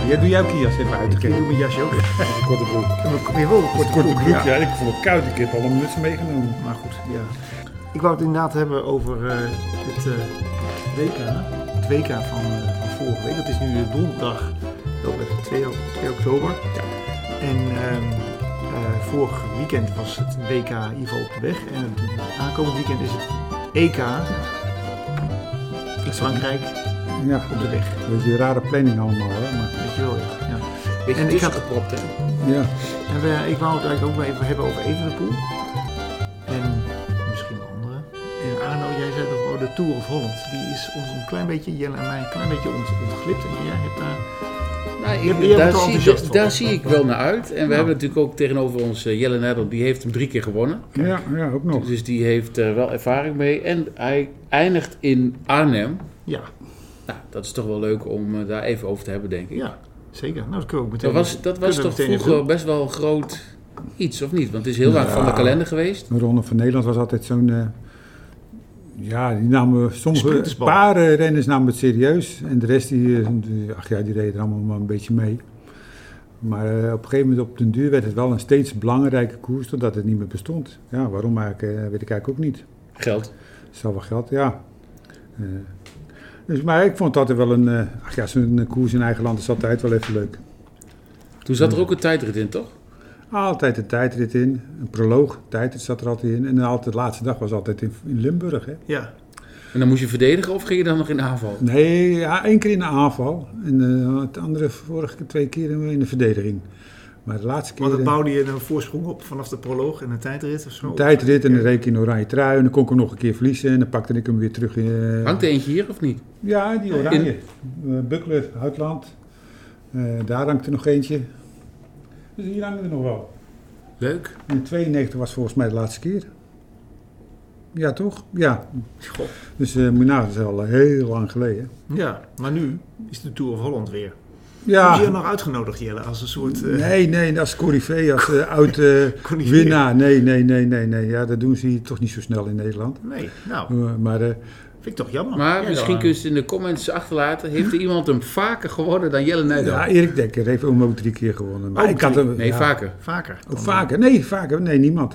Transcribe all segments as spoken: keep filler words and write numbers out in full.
Ja, doe jij ook je jas even uit. Ik doe mijn jasje ook. Een korte broek. Weer wel een korte, korte broek, broek, ja. ja. Ik vond het koud. Ik heb al een muts meegenomen. Maar goed, ja. Ik wou het inderdaad hebben over uh, het uh, W K. Het W K van, uh, van vorige week. Dat is nu donderdag, twee oktober. Ja. En um, uh, vorig weekend was het W K in ieder geval op de weg. En het aankomend weekend is het E K in Frankrijk ja. op de weg. Dat is een rare planning allemaal, hè. Maar... Weet je wel, ja. ja. Beetje en ik had gepropt, hè? Ja. En we, ik wou het eigenlijk ook wel even hebben over Evenepoel. En misschien wel anderen. En Arno, jij zei toch oh, de Tour of Holland. Die is ons een klein beetje, Jelle en mij, een klein beetje ont, ontglipt. En jij hebt daar... Nou, ik, je, je daar zie, daar, daar zie ik wel naar uit. En we nou. hebben natuurlijk ook tegenover ons uh, Jelle Nederland, die heeft hem drie keer gewonnen. Ja, ja, ook nog. Dus die heeft er uh, wel ervaring mee. En hij eindigt in Arnhem. Ja. Nou, dat is toch wel leuk om uh, daar even over te hebben, denk ik. Ja, zeker. Nou, dat kunnen we ook meteen... Dat was, dat was toch vroeger doen. Best wel groot iets, of niet? Want het is heel ja, vaak van de kalender geweest. De Ronde van Nederland was altijd zo'n... Uh, ja, die namen... Sommige paar uh, renners namen het serieus. En de rest, die, uh, die, ach ja, die reden er allemaal maar een beetje mee. Maar uh, op een gegeven moment op den duur werd het wel een steeds belangrijke koers, totdat het niet meer bestond. Ja, waarom eigenlijk, uh, weet ik eigenlijk ook niet. Geld. Het is wel wat geld, ja. Uh, Dus, maar ik vond dat er wel een... Uh, ach ja, zo'n koers in eigen land is altijd wel even leuk. Toen zat er ook een tijdrit in, toch? Altijd een tijdrit in. Een proloog, tijdrit zat er altijd in. En altijd, de laatste dag was altijd in, in Limburg, hè. Ja. En dan moest je verdedigen of ging je dan nog in de aanval? Nee, ja, één keer in de aanval. En uh, het andere vorige twee keer in de verdediging. Maar de laatste keer... Want dan bouwde je een voorsprong op vanaf de proloog en een tijdrit of zo? Een tijdrit en dan reed ik in oranje trui. En dan kon ik hem nog een keer verliezen. En dan pakte ik hem weer terug in... Uh... Hangt er eentje hier of niet? Ja, die oranje. In... Uh, Buckler, Houtland. Uh, daar hangt er nog eentje. Dus hier hangen er nog wel. Leuk. In tweeënnegentig was volgens mij de laatste keer. Ja, toch? Ja. Goh. Dus uh, nou, dat is al heel lang geleden. Ja, maar nu is de Tour of Holland weer. Ja. Heb je je nog uitgenodigd, Jelle, als een soort... Uh... Nee, nee, als corifee, als uh, oud uh, winnaar. Nee, nee, nee, nee, nee. Ja, dat doen ze hier toch niet zo snel in Nederland. Nee, nou... Uh, maar... Uh, vind ik toch jammer. Maar ja, misschien dan, kun je het in de comments achterlaten. Heeft er iemand hem vaker gewonnen dan Jelle Nijland? Ja, Erik Dekker heeft hem ook drie keer gewonnen. Maar ook ik had hem, nee, ja, vaker. Vaker. Ook vaker? Nee, vaker. Nee, niemand.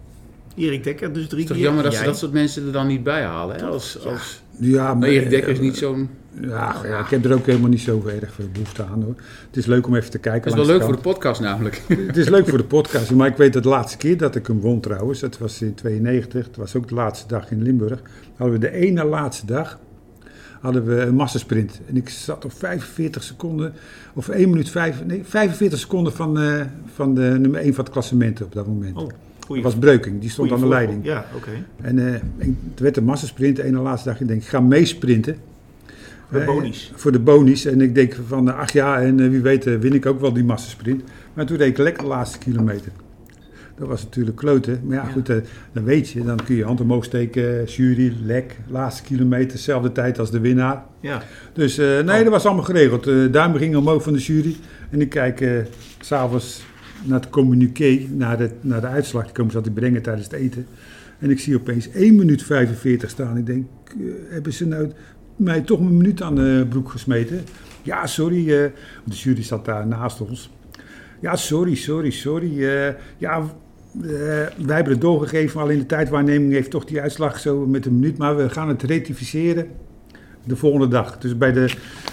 Erik Dekker dus drie keer. Het is toch keer. jammer dat jij? ze dat soort mensen er dan niet bij halen. Hè? Als, ja. als... Ja, maar Erik Dekker is niet zo'n... Ja, ja, ik heb er ook helemaal niet zo erg veel behoefte aan, hoor. Het is leuk om even te kijken. Het is wel leuk voor de podcast namelijk. Het is leuk voor de podcast, maar ik weet dat de laatste keer dat ik hem won trouwens, dat was in tweeënnegentig, dat was ook de laatste dag in Limburg, hadden we de ene laatste dag, hadden we een massasprint. En ik zat op vijfenveertig seconden, of één minuut vijf, nee, vijfenveertig seconden van, uh, van de nummer één van het klassement op dat moment. Oh. Dat was Breuking, die stond aan de leiding. Ja, oké. Okay. En uh, het werd een massasprint, de ene laatste dag. Ik denk, ik ga meesprinten. Voor de bonies. Uh, voor de bonies. En ik denk van, ach ja, en uh, wie weet uh, win ik ook wel die massasprint. Maar toen reed ik lekker de laatste kilometer. Dat was natuurlijk kloten. Maar ja, ja. goed, uh, dan weet je. Dan kun je hand omhoog steken, jury, lek, laatste kilometer, dezelfde tijd als de winnaar. Ja. Dus uh, nee, oh. dat was allemaal geregeld. Uh, duimen gingen omhoog van de jury. En ik kijk uh, s'avonds naar het communiqué, naar de, naar de uitslag. Die komen ze altijd brengen tijdens het eten. En ik zie opeens één minuut vijfenveertig staan. Ik denk, uh, hebben ze nou mij toch een minuut aan de broek gesmeten? Ja, sorry. Uh, de jury zat daar naast ons. Ja, sorry, sorry, sorry. Uh, ja, uh, wij hebben het doorgegeven, maar alleen de tijdwaarneming heeft toch die uitslag zo met een minuut. Maar we gaan het rectificeren de volgende dag. Dus bij de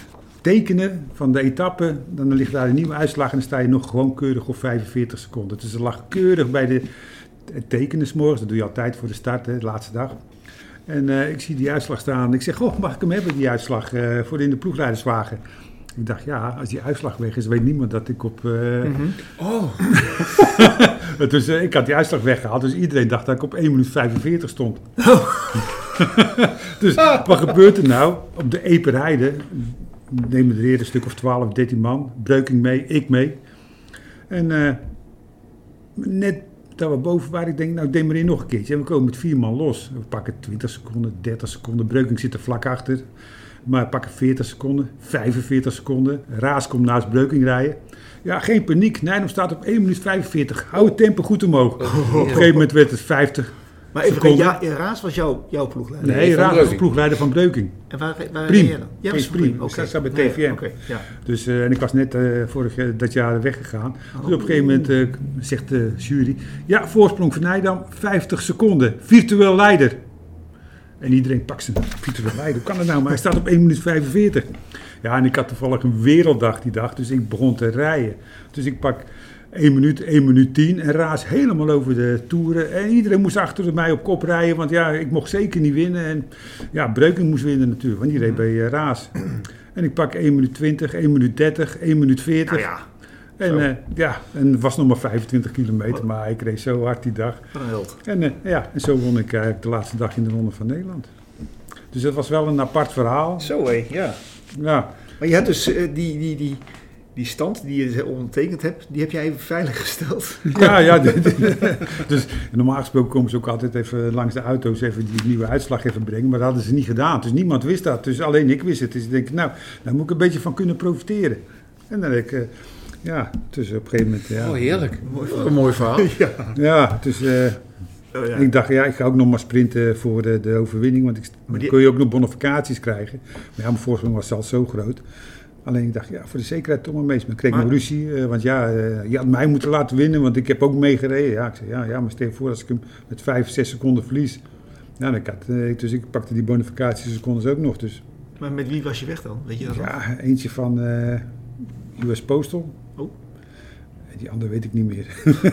tekenen van de etappe, dan ligt daar een nieuwe uitslag en dan sta je nog gewoon keurig op vijfenveertig seconden. Dus er lag keurig bij de tekenen 's morgens, dat doe je altijd voor de start, hè, de laatste dag. En uh, ik zie die uitslag staan. Ik zeg, oh, mag ik hem hebben, die uitslag, uh, voor in de ploegleiderswagen? Ik dacht, ja, als die uitslag weg is, weet niemand dat ik op... Uh... Mm-hmm. Oh. dus uh, ik had die uitslag weggehaald, dus iedereen dacht dat ik op één minuut vijfenveertig stond. Oh. Dus wat gebeurt er nou? Op de Eperheide nemen er eerder een stuk of twaalf, dertien man. Breuking mee, ik mee. En uh, net dat we boven waren, ik denk, nou, ik demereer nog een keertje. En we komen met vier man los. We pakken twintig seconden, dertig seconden. Breuking zit er vlak achter. Maar we pakken veertig seconden, vijfenveertig seconden. Raas komt naast Breuking rijden. Ja, geen paniek. Nijnhoff staat op één minuut vijfenveertig. Hou het tempo goed omhoog. Oh, op een gegeven moment werd het vijftig. Maar even, seconden. ja, Raas was jouw, jouw ploegleider? Nee, van Raas was de Breukink. ploegleider van Breukink. En waar, waar Priem. reed jij dan? Ja, Kees was van Priem. Priem. Ik Oké. zat bij Nee, T V M. Oké, ja. Dus, uh, en ik was net uh, vorig uh, dat jaar weggegaan. Dus op een gegeven moment uh, zegt de jury... Ja, voorsprong van Nijdam, vijftig seconden. Virtueel leider. En iedereen pakt zijn virtueel leider. Hoe kan dat nou? Maar hij staat op één minuut vijfenveertig. Ja, en ik had toevallig een werelddag die dag. Dus ik begon te rijden. Dus ik pak één minuut, één minuut tien. En raas helemaal over de toeren. En iedereen moest achter mij op kop rijden. Want ja, ik mocht zeker niet winnen. En ja, Breukink moest winnen natuurlijk. Want die reed bij uh, Raas. En ik pak één minuut twintig, één minuut dertig, één minuut veertig. Nou ja, En uh, ja, en het was nog maar vijfentwintig kilometer, maar ik reed zo hard die dag. wat een held. En, uh, ja, en zo won ik eigenlijk de laatste dag in de Ronde van Nederland. Dus dat was wel een apart verhaal. Zo hé, ja. Ja, Maar je had dus uh, die, die, die, die stand die je ondertekend hebt, die heb jij even veilig gesteld. ja, ja. Dus normaal gesproken komen ze ook altijd even langs de auto's even die nieuwe uitslag even brengen. Maar dat hadden ze niet gedaan. Dus niemand wist dat. Dus alleen ik wist het. Dus ik denk, nou, daar moet ik een beetje van kunnen profiteren. En dan heb ik... Uh, Ja, dus op een gegeven moment... Ja, Oh, heerlijk. Mooi Een mooi verhaal. Ja. ja, dus uh, Oh, ja. ik dacht, ja, ik ga ook nog maar sprinten voor de, de overwinning. Want ik, Maar dan die- kun je ook nog bonificaties krijgen. Maar ja, mijn voorsprong was zelfs zo groot. Alleen ik dacht, ja, voor de zekerheid toch maar mee. Maar ik kreeg Maar- nog ruzie. Uh, want ja, uh, je had mij moeten laten winnen, want ik heb ook meegereden. Ja, ik zei, ja, ja, maar stel je voor als ik hem met vijf, zes seconden verlies. Ja, dan ik had, uh, dus ik pakte die bonificatiesecondes ook nog. Dus Maar met wie was je weg dan? Weet je dat nog? ja, eentje van uh, U S Postal. Oh. En die andere weet ik niet meer.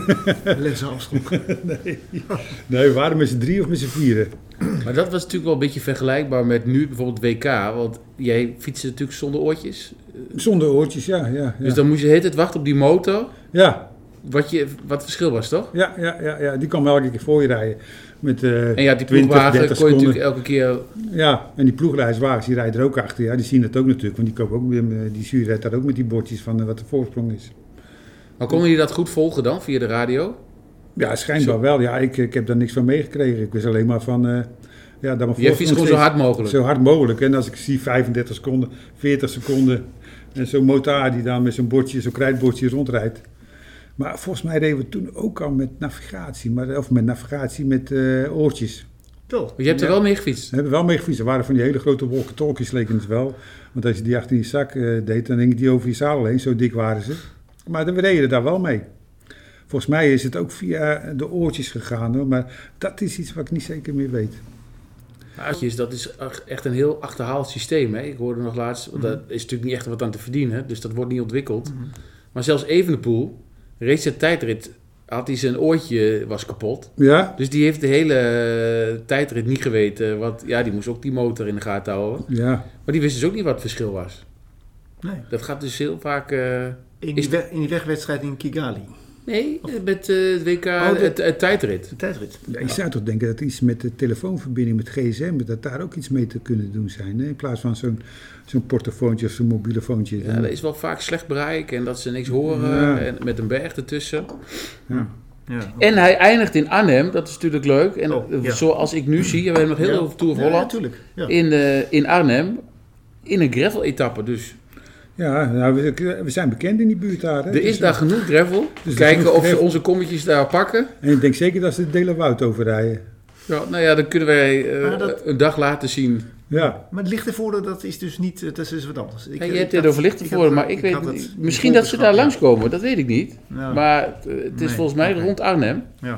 Lance Armstrong. nee. nee, we waren met z'n drie of met z'n vieren. Maar dat was natuurlijk wel een beetje vergelijkbaar met nu bijvoorbeeld W K. Want jij fietste natuurlijk zonder oortjes. Zonder oortjes, ja. ja, ja. Dus dan moest je de hele tijd wachten op die motor. ja, Wat, je, wat het verschil was, toch? ja, ja, ja, ja, die kwam elke keer voor je rijden. Met, uh, En ja, die twintig, ploegwagen dertig kon je seconden. natuurlijk elke keer... Ja, en die ploegleiderswagens, die rijden er ook achter. Ja, die zien het ook natuurlijk, want die, kopen ook, weer, die jury rijdt daar ook met die bordjes van uh, wat de voorsprong is. Maar konden jullie dat goed volgen dan, via de radio? Ja, schijnbaar wel. Ja, ik, ik heb daar niks van meegekregen. Ik wist alleen maar van... Uh, ja, dat mijn Jij fietst gewoon zo hard mogelijk. Zo hard mogelijk. En als ik zie vijfendertig seconden, veertig seconden... en zo'n motaar die dan met zo'n bordje, zo'n krijtbordje rondrijdt. Maar volgens mij reden we toen ook al met navigatie. Maar, of met navigatie met uh, oortjes. Toch? Maar je hebt er Ja. wel mee gefietst. We hebben wel mee gefietst. Er waren van die hele grote walkie-talkies, leken het wel. Want als je die achter je zak uh, deed, dan hing die over je zadel heen. Zo dik waren ze. Maar we reden daar wel mee. Volgens mij is het ook via de oortjes gegaan. Hoor. Maar dat is iets wat ik niet zeker meer weet. Oortjes, dat is echt een heel achterhaald systeem. Hè? Ik hoorde nog laatst, want daar is natuurlijk niet echt wat aan te verdienen. Dus dat wordt niet ontwikkeld. Mhm. Maar zelfs Evenepoel, reed zijn tijdrit, had hij zijn oortje was kapot. Ja? Dus die heeft de hele uh, tijdrit niet geweten. Wat, ja, die moest ook die motor in de gaten houden. Ja. Maar die wist dus ook niet wat het verschil was. Nee. Dat gaat dus heel vaak... Uh, In Is die, weg, in die wegwedstrijd in Kigali. nee, met uh, het W K, Oh, de- het, het tijdrit. De tijdrit. Ja, je zou toch denken dat iets met de telefoonverbinding met G S M... dat daar ook iets mee te kunnen doen zijn. Hè? In plaats van zo'n zo'n portofoontje of zo'n mobiele foontje. Ja, er is wel vaak slecht bereik en dat ze niks horen. Ja. En met een berg ertussen. Ja. Ja. En hij eindigt in Arnhem, dat is natuurlijk leuk. En Oh, uh, ja. zoals ik nu zie, we hebben nog heel Ja. veel over Tour of Ja, Holland. natuurlijk. Ja. In, uh, in Arnhem, in een gravel-etappe. Dus Ja, nou, we, we zijn bekend in die buurt daar. Hè? er is Dus, daar genoeg gravel. Dus er Kijken genoeg of ze gravel. onze kommetjes daar pakken. En ik denk zeker dat ze het Delewoud overrijden. Ja, nou ja, dan kunnen wij uh, Maar dat- een dag laten zien. Ja. Maar het Lichtenvoorde, dat is dus niet, dat is dus wat anders. Ik, Ja, je ik hebt had- het over Lichtenvoorde, had- maar ik, weet had niet. het Misschien niet dat ze daar volgeschat, langskomen, dat weet ik niet. ja. Maar uh, het is Nee, volgens mij oké. rond Arnhem. Ja.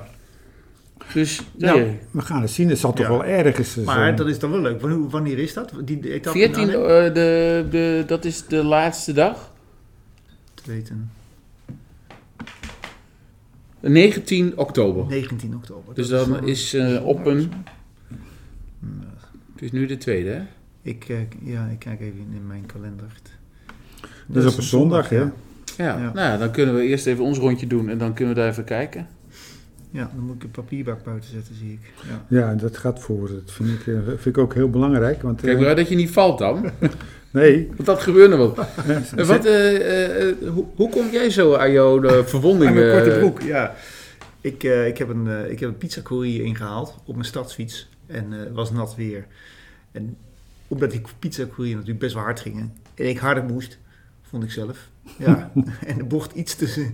Dus Nou, nee, we gaan het zien. Het zal toch Ja. wel ergens... uh, Maar zo- dat is dan wel leuk. Wanneer, wanneer is dat? Die de etappe veertien, in uh, Arnhem? de, de, dat is de laatste dag. Te weten. negentien oktober. negentien oktober. Dus Dat dan wel- is uh, op een... Het is nu de tweede, hè? Ik, uh, ja, ik kijk even in, in mijn kalender. Dat is op een zondag, hè? Ja, Ja. nou ja, dan kunnen we eerst even ons rondje doen en dan kunnen we daar even kijken. Ja, dan moet ik een papierbak buiten zetten, zie ik. Ja. Ja, dat gaat voor. Dat vind ik, uh, vind ik ook heel belangrijk. Want, uh, Kijk maar uit dat je niet valt dan, nee. want dat gebeurt nog wel. Uh, En wat, uh, uh, uh, hoe, hoe kom jij zo aan jouw uh, verwonding? Aan mijn korte uh, broek, ja. Ik, uh, ik heb een, uh, ik heb een pizzacourier ingehaald op mijn stadsfiets. En het uh, was nat weer. En omdat die pizzacourier natuurlijk best wel hard ging. En ik harder moest, vond ik zelf. Ja. En de bocht iets te,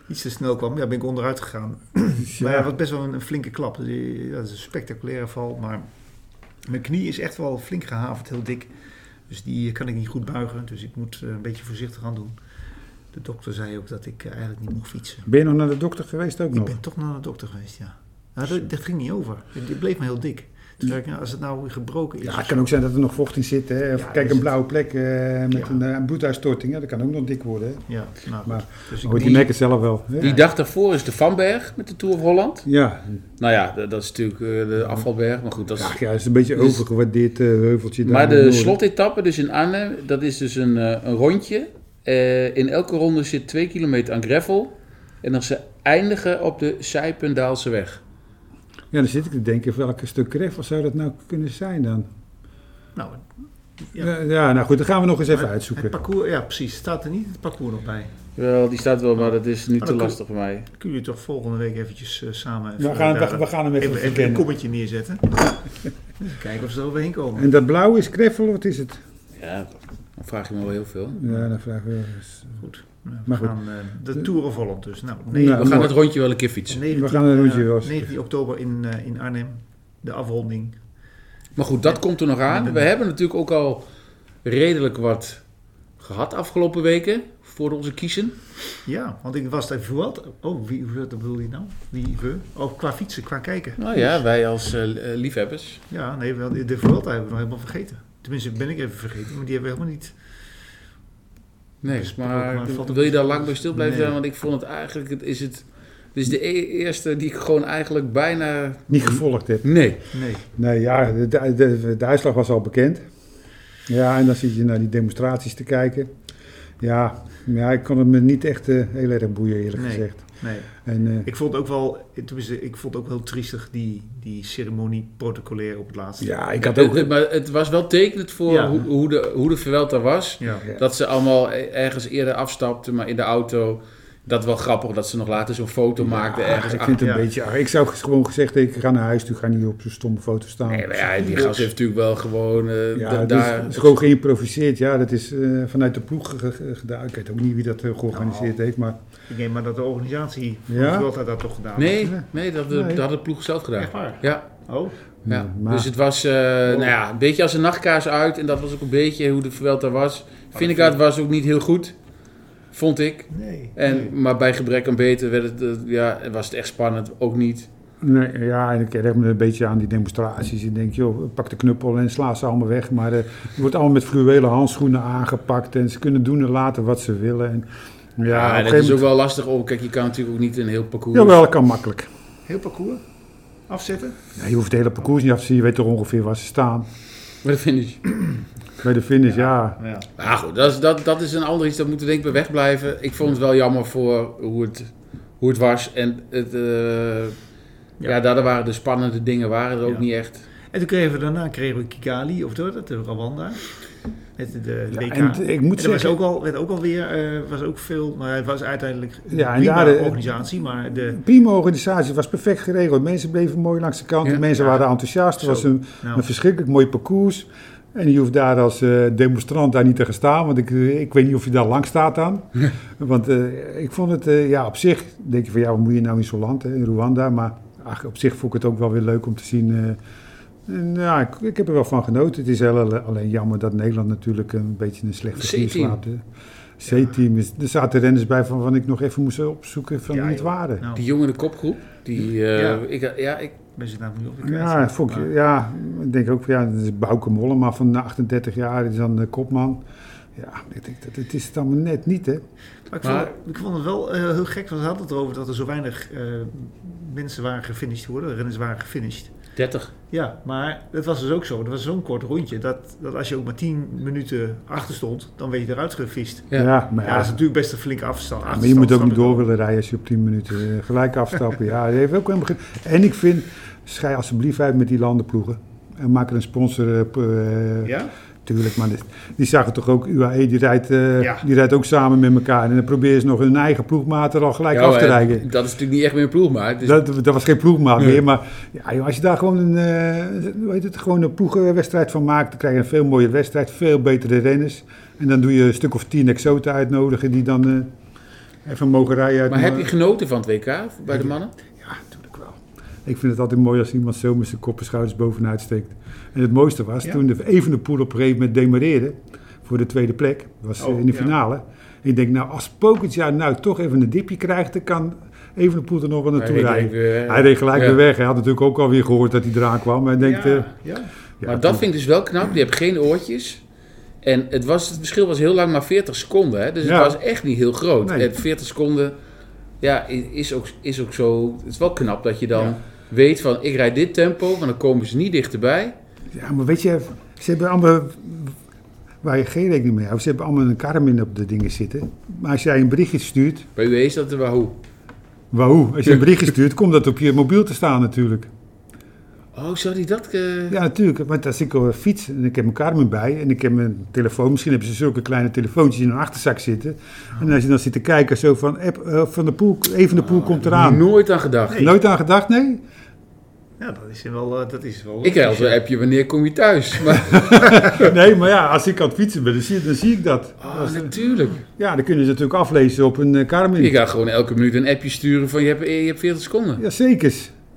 iets te snel kwam, ja, ben ik onderuit gegaan. Dus Maar ja, wat best wel een, een flinke klap. Dus, ja, dat is een spectaculaire val, maar mijn knie is echt wel flink gehavend, heel dik. Dus die kan ik niet goed buigen, dus ik moet uh, een beetje voorzichtig aan doen. De dokter zei ook dat ik uh, eigenlijk niet mocht fietsen. Ben je nog naar de dokter geweest ook ik nog? Ik ben toch naar de dokter geweest, ja. Nou, dat, dat ging niet over. Het bleef me heel dik. Toen zei ik, nou, als het nou gebroken is... Ja, het kan ook zijn dat er nog vocht in zit. Hè? Of Ja, kijk, dus een blauwe plek uh, met ja. een, uh, een bloeduitstorting. Ja, dat kan ook nog dik worden. Hè? Ja, nou, Maar dus goed, ik, je merkt het zelf wel. Hè? Die dag daarvoor is de Vanberg met de Tour of Holland. Ja. Nou ja, dat, dat is natuurlijk uh, de afvalberg. Maar goed, dat is... Ja, ja, dat is een beetje Dus- overgewaardeerd uh, heuveltje. daar Maar in de het noorden. slotetappe, dus in Arnhem, dat is dus een, uh, een rondje. Uh, in elke ronde zit twee kilometer aan gravel. En dan ze eindigen op de Sijpendaalse weg. Ja, dan zit ik te denken, welke stuk gravel zou dat nou kunnen zijn dan? nou, Ja, ja. ja nou goed, dan gaan we nog eens even Maar uitzoeken. Het parcours, ja precies, staat er niet het parcours nog bij. Wel, die staat wel, maar dat is nu Maar te dan lastig voor mij. Kunnen jullie toch volgende week eventjes uh, samen... We even gaan, daar- we, we gaan hem even, even, even een verkennen. kommetje neerzetten. Even kijken of ze er overheen komen. En dat blauw is gravel, wat is het? Ja, dan vraag je me wel heel veel. Ja, dan vragen we eens. Goed. Nou, we Maar goed. gaan uh, de Tour of Holland dus. Nou, Nou, We gaan mooi. het rondje wel een keer fietsen. negentien, We gaan een rondje uh, wel eens. negentien oktober in, uh, in Arnhem. De afronding. Maar goed, dat komt er nog aan. Ja, We hebben natuurlijk ook al redelijk wat gehad afgelopen weken voor onze kiezen. Ja, want ik was daar Vuelta. Oh, wie wat bedoel je nou? Wie we? Oh, qua fietsen, qua kijken. Nou ja, wij als uh, liefhebbers. Ja, nee, wel, de, de Vuelta hebben we nog helemaal vergeten. Tenminste, ben ik even vergeten, maar die hebben we helemaal niet. Nee, Dus, maar maar valt ook- wil je daar lang bij stil blijven Nee. zijn? Want ik vond het eigenlijk, het is het... Dit is de e- eerste die ik gewoon eigenlijk bijna... Niet gevolgd heb. Nee. Nee. Nee, ja, de, de, de, de uitslag was al bekend. Ja, en dan zit je naar die demonstraties te kijken. Ja, ja ik kon het me niet echt uh, heel erg boeien, eerlijk Nee. gezegd. Nee. En, uh, Ik vond ook wel, tenminste, ik vond ook heel triestig die, die ceremonie protocolair op het laatste. ja, ik had ook... Het, maar het was wel tekenend voor Ja. hoe, hoe, de, hoe de Vuelta was. Ja. Ja. Dat ze allemaal ergens eerder afstapten, maar in de auto... Dat wel grappig, dat ze nog later zo'n foto maakten ergens ik achter. vind het een ja. beetje... Ik zou gewoon gezegd hebben, ik ga naar huis toe, ik ga niet op zo'n stomme foto staan. Nee, maar ja, die gast heeft natuurlijk wel gewoon uh, Ja, da- dus daar... het is gewoon geïmproviseerd. Ja, dat is uh, vanuit de ploeg ge- ge- gedaan. Ik weet ook niet wie dat uh, georganiseerd Nou. heeft, maar... Ik neem maar dat de organisatie van Ja? de Vuelta dat toch gedaan Nee, Ja. nee, dat, Nee. dat had de ploeg zelf gedaan. Echt waar? Ja, Oh, ja. maar- Dus het was uh, nou ja, een beetje als een nachtkaars uit. En dat was ook een beetje hoe de Vuelta was. Vingegaard was ook niet heel goed, vond ik. nee. En, nee. Maar bij gebrek aan beter werd het, uh, ja, was het echt spannend, ook niet. Nee, ja, en ik herinner me een beetje aan die demonstraties. Ik denk, joh, pak de knuppel en sla ze allemaal weg. Maar uh, het wordt allemaal met fluwelen handschoenen aangepakt. En ze kunnen doen en laten wat ze willen. En, ja, Ja, op een dat gegeven is ook moment... wel lastig. Oh, kijk, je kan natuurlijk ook niet een heel parcours... Jawel, kan makkelijk. Heel parcours? Afzetten? Ja, je hoeft het hele parcours niet af te zien. Je weet toch ongeveer waar ze staan. Maar dat vind ik... Bij de finish, ja. Ja. Nou goed, dat is, dat, dat is een ander iets, dat moeten we denk ik bij wegblijven. Ik vond het wel jammer voor hoe het, hoe het was. En het, uh, ja. ja, daar waren de spannende dingen waren er ook Ja. niet echt. En toen kregen we daarna kregen we Kigali, of door dat, de Rwanda. Met de, de Ja, W K. en t- ik moet En er was zeggen- ook al, werd ook alweer, uh, was ook veel, maar het was uiteindelijk Ja, en prima daar de- organisatie, maar de... Prima organisatie, was perfect geregeld. Mensen bleven mooi langs de kant. Ja. De mensen Ja. waren enthousiast. Het Zo. was een, Nou, een verschrikkelijk mooi parcours. En je hoeft daar als uh, demonstrant daar niet te gaan staan. Want ik, uh, ik weet niet of je daar lang staat dan. Want uh, ik vond het, uh, ja, op zich denk je van ja, wat moet je nou in zo'n land, hè, in Rwanda. Maar ach, op zich vond ik het ook wel weer leuk om te zien. Uh, en, ja, ik, ik heb er wel van genoten. Het is heel, alleen jammer dat Nederland natuurlijk een beetje een slecht figuur C-team. slaat. hè. C-team. Is, er zaten renners bij van, van ik nog even moest opzoeken van Ja, wie het joh. waren. nou, Die jongen in de kopgroep, die... uh, Ja. ik, ja, ik, ben ze nou nu op de kwijt. Ja, vond ik, Maar- ja, ik denk ook, ja, dat is Bouke Mollema van achtendertig jaar, die is dan de kopman. Ja, ik denk dat het is het allemaal net niet, hè. Maar ik, Maar- vond, ik vond het wel uh, heel gek, want we hadden het erover dat er zo weinig uh, mensen waren gefinished worden, renners waren gefinished. dertig. Ja, maar dat was dus ook zo. Dat was zo'n kort rondje, dat, dat als je ook maar tien minuten achter stond, dan werd je eruit gefist. Ja. Ja, maar, Ja, ja, dat is natuurlijk best een flinke afstand. ja, maar je moet ook niet door afstand, willen rijden als je op tien minuten uh, gelijk afstappen. Ja, dat heeft ook helemaal geen... En ik vind, schei alsjeblieft uit met die landenploegen. En maak er een sponsor, uh, uh, Ja? tuurlijk, maar dit- die zagen toch ook, U A E die rijdt, uh, Ja. die rijdt ook samen met elkaar. En dan proberen ze nog hun eigen ploegmaat er al gelijk Ja, af te maar rijden. dat is natuurlijk niet echt meer een ploegmaat. Dus Dat, dat was geen ploegmaat Nee. meer, maar ja, joh, als je daar gewoon een, uh, hoe heet het, gewoon een ploegenwedstrijd van maakt, dan krijg je een veel mooie wedstrijd, veel betere renners. En dan doe je een stuk of tien exoten uitnodigen die dan uh, even mogen rijden. Uit Maar mijn- heb je genoten van het W K bij de mannen? Ja, natuurlijk wel. Ik vind het altijd mooi als iemand zo met zijn kop en schouders bovenuit steekt. En het mooiste was, Ja. toen de Evenepoel op een gegeven moment demareerde voor de tweede plek, dat was Oh, in de ja. finale. En ik denk, nou, als Pogačar nou toch even een dipje krijgt, dan kan Evenepoel er nog wel naartoe Hij reed rijden. direct weer- Hij reed gelijk Ja. weer weg. Hij had natuurlijk ook alweer gehoord dat hij eraan kwam. Hij denkt, ja, eh, ja. ja, Maar dat toen- vind ik dus wel knap. Die heeft geen oortjes. En het, was, het verschil was heel lang maar veertig seconden. Hè? Dus Ja. het was echt niet heel groot. Nee. En veertig seconden ja, is, ook, is ook zo... Het is wel knap dat je dan Ja. weet van... Ik rijd dit tempo, maar dan komen ze niet dichterbij. Ja, maar weet je, ze hebben allemaal, waar je geen rekening mee houdt, ze hebben allemaal een Garmin op de dingen zitten. Maar als jij een berichtje stuurt, Bij u is dat er wel hoe. wauw, als je een berichtje stuurt, komt dat op je mobiel te staan natuurlijk. Oh, zou die dat... eh, Ja, natuurlijk, want als ik op een fiets en ik heb mijn Garmin bij en ik heb mijn telefoon, misschien hebben ze zulke kleine telefoontjes in een achterzak zitten. En als je dan zit te kijken, zo van, app, eh, van de poel, even de poel komt eraan. Nooit aan gedacht. Nee. Nooit aan gedacht, nee? Ja, dat is wel... eh, Dat is wel Ik krijg logisch, altijd ja. een appje, wanneer kom je thuis? Maar, Nee, maar ja, als ik aan het fietsen ben, dan zie, dan zie ik dat. oh, Als- natuurlijk. ja, dan kunnen ze natuurlijk aflezen op een eh, Garmin. Je gaat gewoon elke minuut een appje sturen van... Je hebt, je hebt veertig seconden. Ja, zeker.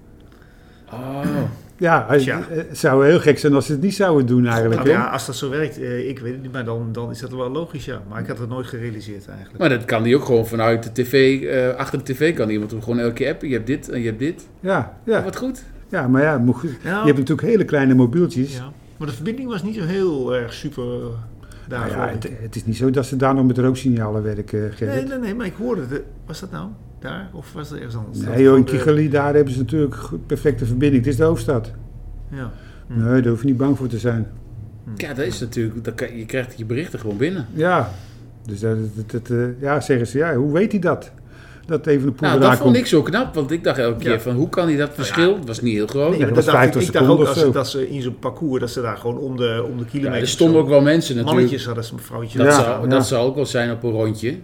Oh. Ja, het, Tja. het zou heel gek zijn als ze het niet zouden doen eigenlijk. Nou hè? ja, als dat zo werkt, eh, ik weet het niet, maar dan, dan is dat wel logisch, ja. Maar ik had het nooit gerealiseerd eigenlijk. Maar dat kan die ook gewoon vanuit de tv... eh, achter de tv kan iemand hem gewoon elke keer appen. Je hebt dit en je hebt dit. Ja, Ja. ja, Wat goed. ja, maar ja, moet- je Nou, hebt natuurlijk hele kleine mobieltjes. ja. Maar de verbinding was niet zo heel erg super eh, daar. Nou ja, geloof het, ik. het is niet zo dat ze daar nog met rooksignalen werken, Gerrit. Nee, nee, nee, maar ik hoorde het. Was dat nou daar? Of was dat ergens anders? Nee, joh, in Dat van de- Kigali, daar hebben ze natuurlijk goed- perfecte verbinding. Het is de hoofdstad. Ja. Hm. Nee, daar hoef je niet bang voor te zijn. Ja, dat is natuurlijk... Dat kan, je krijgt je berichten gewoon binnen. Ja, dus dat, dat, dat, eh, ja, zeggen ze, ja, hoe weet hij dat? Dat even de poel Nou, eraan dat vond komt. ik zo knap. Want ik dacht elke keer Ja. van... Hoe kan hij dat verschil? Het was niet heel groot. Nee, Ja, maar dat was dacht ik- vijftig ik dacht ook seconden als of ze, zo. dat ze in zo'n parcours, dat ze daar gewoon om de, om de Ja, kilometer... er stonden ook wel mensen natuurlijk. Mannetjes hadden ze, vrouwtjes. Dat, Ja, zou, ja. dat zou ook wel zijn op een rondje.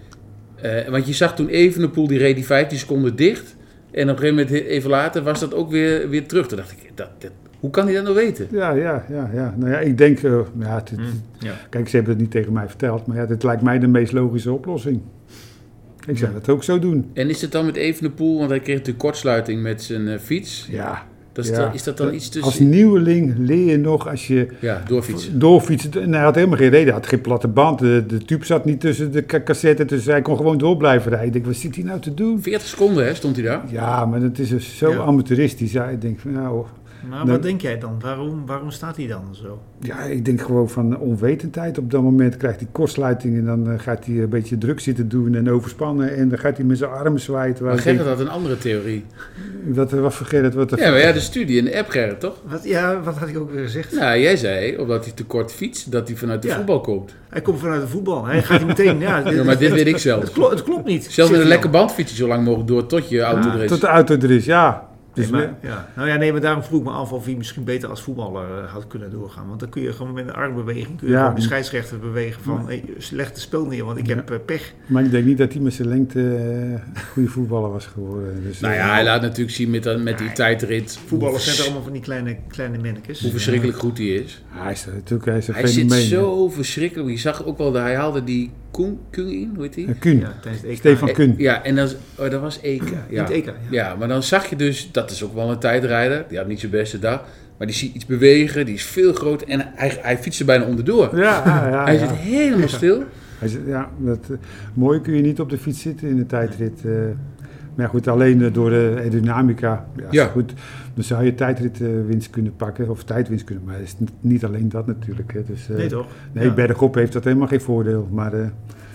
Eh, want je zag toen Evenepoel, die reed die vijftien seconden dicht. En op een gegeven moment, even later, was dat ook weer, weer terug. Toen dacht ik, dat, dat, hoe kan hij dat nou weten? Ja, ja, ja, ja. Nou ja, ik denk, eh, ja, het, het- Hm, ja. kijk, ze hebben het niet tegen mij verteld, maar ja, dit lijkt mij de meest logische oplossing. Ik zou dat ook zo doen. En is het dan met Evenepoel, want hij kreeg natuurlijk kortsluiting met zijn eh, fiets. Ja. Dat is, ja. dan, is dat dan iets tussen... Als nieuweling leer je nog als je Ja, doorfietsen. doorfietst. En hij had helemaal geen reden, hij had geen platte band. De, de tube zat niet tussen de ca- cassette, dus hij kon gewoon door blijven rijden. Ik denk, wat zit hij nou te doen? veertig seconden, hè, stond hij daar. Ja, maar dat is dus zo Ja. amateuristisch. Ja, ik denk van, nou, Maar Nee. wat denk jij dan? Waarom, waarom staat hij dan zo? ja, ik denk gewoon van onwetendheid. Op dat moment krijgt hij kortsluiting en dan eh, gaat hij een beetje druk zitten doen en overspannen. En dan gaat hij met zijn armen zwaaien. terwijl Maar ik Gerrit had een andere theorie. denk, wat, wat voor Gerrit, wat Ja, maar ja, de studie in de app, Gerrit, toch? Wat, ja, wat had ik ook weer gezegd? Nou, jij zei, omdat hij te kort fietst, dat hij vanuit de Ja. voetbal komt. Hij komt vanuit de voetbal. Hij gaat meteen... Ja, Ja, maar dit weet ik Het, zelf. klo- het klopt niet. Zelfs Zegt met een hij lekker dan. band fiets je zo lang mogelijk door tot je auto Ja, er is. tot de auto er is, ja. Nee, Dus maar, ja. Nou ja, nee, maar daarom vroeg ik me af of hij misschien beter als voetballer eh, had kunnen doorgaan. Want dan kun je gewoon met een armbeweging kun je Ja. gewoon de scheidsrechter bewegen van hey, leg de spel neer, want ik Ja. heb eh, pech. maar ik denk niet dat hij met zijn lengte eh, een goede voetballer was geworden. Dus, Nou eh, ja, hij laat natuurlijk zien met, dat- met die tijdrit Voetballers hoe, zijn allemaal van die kleine, kleine mannetjes. hoe verschrikkelijk goed hij is. hij is natuurlijk hij is een Hij zit fenomeen. zo verschrikkelijk. Je zag ook wel dat hij haalde die Koen, Koen in, hoe heet die? Eh, Kuhn, Ja, tijdens het E K. Stefan Eh, Kuhn. Ja, en dat, oh, dat was E K. Ja. het E K, ja. Ja, maar dan zag je dus, dat is ook wel een tijdrijder. Die had niet zijn beste dag. Maar die ziet iets bewegen, die is veel groter. En hij, hij fietst er bijna onderdoor. Ja, ja, ja, hij ja. zit helemaal stil. Hij zit- ja, dat, eh, mooi kun je niet op de fiets zitten in de tijdrit. eh. maar goed, alleen eh, door de aerodynamica. Ja, Ja. Goed, dan zou je tijdritwinst kunnen pakken, of tijdwinst kunnen. Maar het is niet- niet alleen dat natuurlijk. Hè. Dus, eh, Nee toch? nee, Ja. bergop heeft dat helemaal geen voordeel. Maar eh,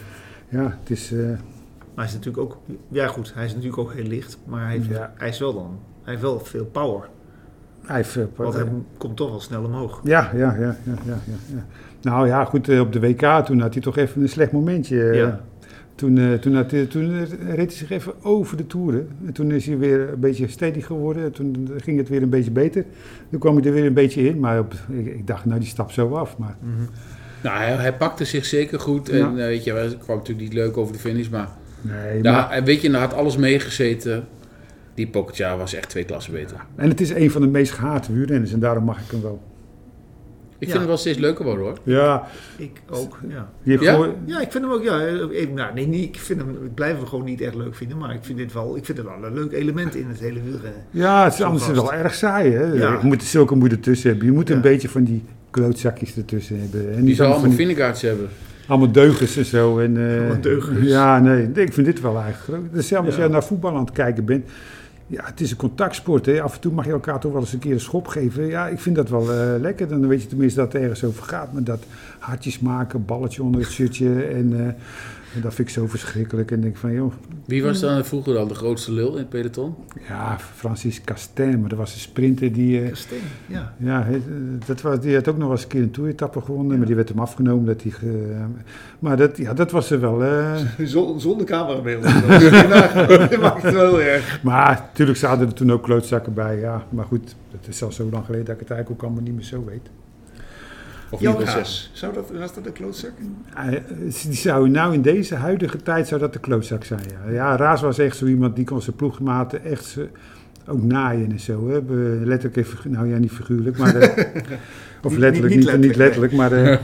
ja, het is... eh, Maar hij is natuurlijk ook, ja goed, hij is natuurlijk ook heel licht, maar hij, heeft, Ja. hij is wel dan, hij heeft wel veel power. hij heeft, eh, Want hij komt toch wel snel omhoog. Ja, ja, ja, ja, ja, ja, ja. Nou ja, goed, eh, op de W K toen had hij toch even een slecht momentje. eh. Ja. Toen, eh, toen, had hij, toen eh, reed hij zich even over de toeren. En toen is hij weer een beetje steady geworden. Toen ging het weer een beetje beter. Toen kwam hij er weer een beetje in. Maar op, ik, ik dacht, nou die stap zo af. Maar Mhm. Nou, hij, hij pakte zich zeker goed. En Ja. eh, weet je, hij kwam natuurlijk niet leuk over de finish. Maar, nee, daar, maar en weet je, daar had alles meegezeten. Die Pogačar was echt twee klassen beter. en het is een van de meest gehate wielrenners. En daarom mag ik hem wel. vind het wel steeds leuker worden hoor. Ja, Ik ook, ja. die heeft Ja? gewoon- Ja, ik vind hem ook, ja. Ik, nou, nee, niet, ik, vind hem, ik blijf hem gewoon niet echt leuk vinden, maar ik vind dit wel, ik vind het wel een leuk element in het hele wielrennen. ja, het is Zo anders vast. wel erg saai. Hè? Ja. Je moet zulke moeite tussen hebben. Je moet een Ja. beetje van die klootzakjes ertussen hebben. En Die niet zal allemaal, allemaal van die- Vindegaards hebben. allemaal deugens en zo. En, eh, Allemaal deugers. Ja, nee, ik vind dit wel eigenlijk groot. Dus zelfs als Ja. je naar voetbal aan het kijken bent. Ja, het is een contactsport. Hè. Af en toe mag je elkaar toch wel eens een keer een schop geven. Ja, ik vind dat wel eh, lekker. Dan weet je tenminste dat het ergens over gaat. Maar dat hartjes maken, balletje onder het shirtje. En, eh, en dat vind ik zo verschrikkelijk. En denk ik van, joh, Wie was dan vroeger dan de grootste lul in het peloton? ja, Francis Castin. Maar dat was een sprinter die... eh, Steen, ja. ja, he- dat was, die had ook nog wel eens een keer een toeretappe gewonnen. Ja. Maar die werd hem afgenomen. Dat hij ge- maar dat, ja, dat was er wel... eh, Zon- Zonder camerabeeld. Dat maakt het wel heel erg. Maar natuurlijk zaten er toen ook klootzakken bij, ja. Maar goed, het is al zo lang geleden dat ik het eigenlijk ook allemaal niet meer zo weet. Of Jan niet? Raas, zou dat, was dat een klootzak? Hij- Die zou nou in deze huidige tijd zou dat de klootzak zijn, ja. Ja, Raas was echt zo iemand die kon zijn ploegmaten echt ze- ook naaien en zo. Hè. Be- Letterlijk en figu- nou ja, niet figuurlijk, maar... eh, of Niet- letterlijk, niet- niet, niet niet letterlijk, maar... eh,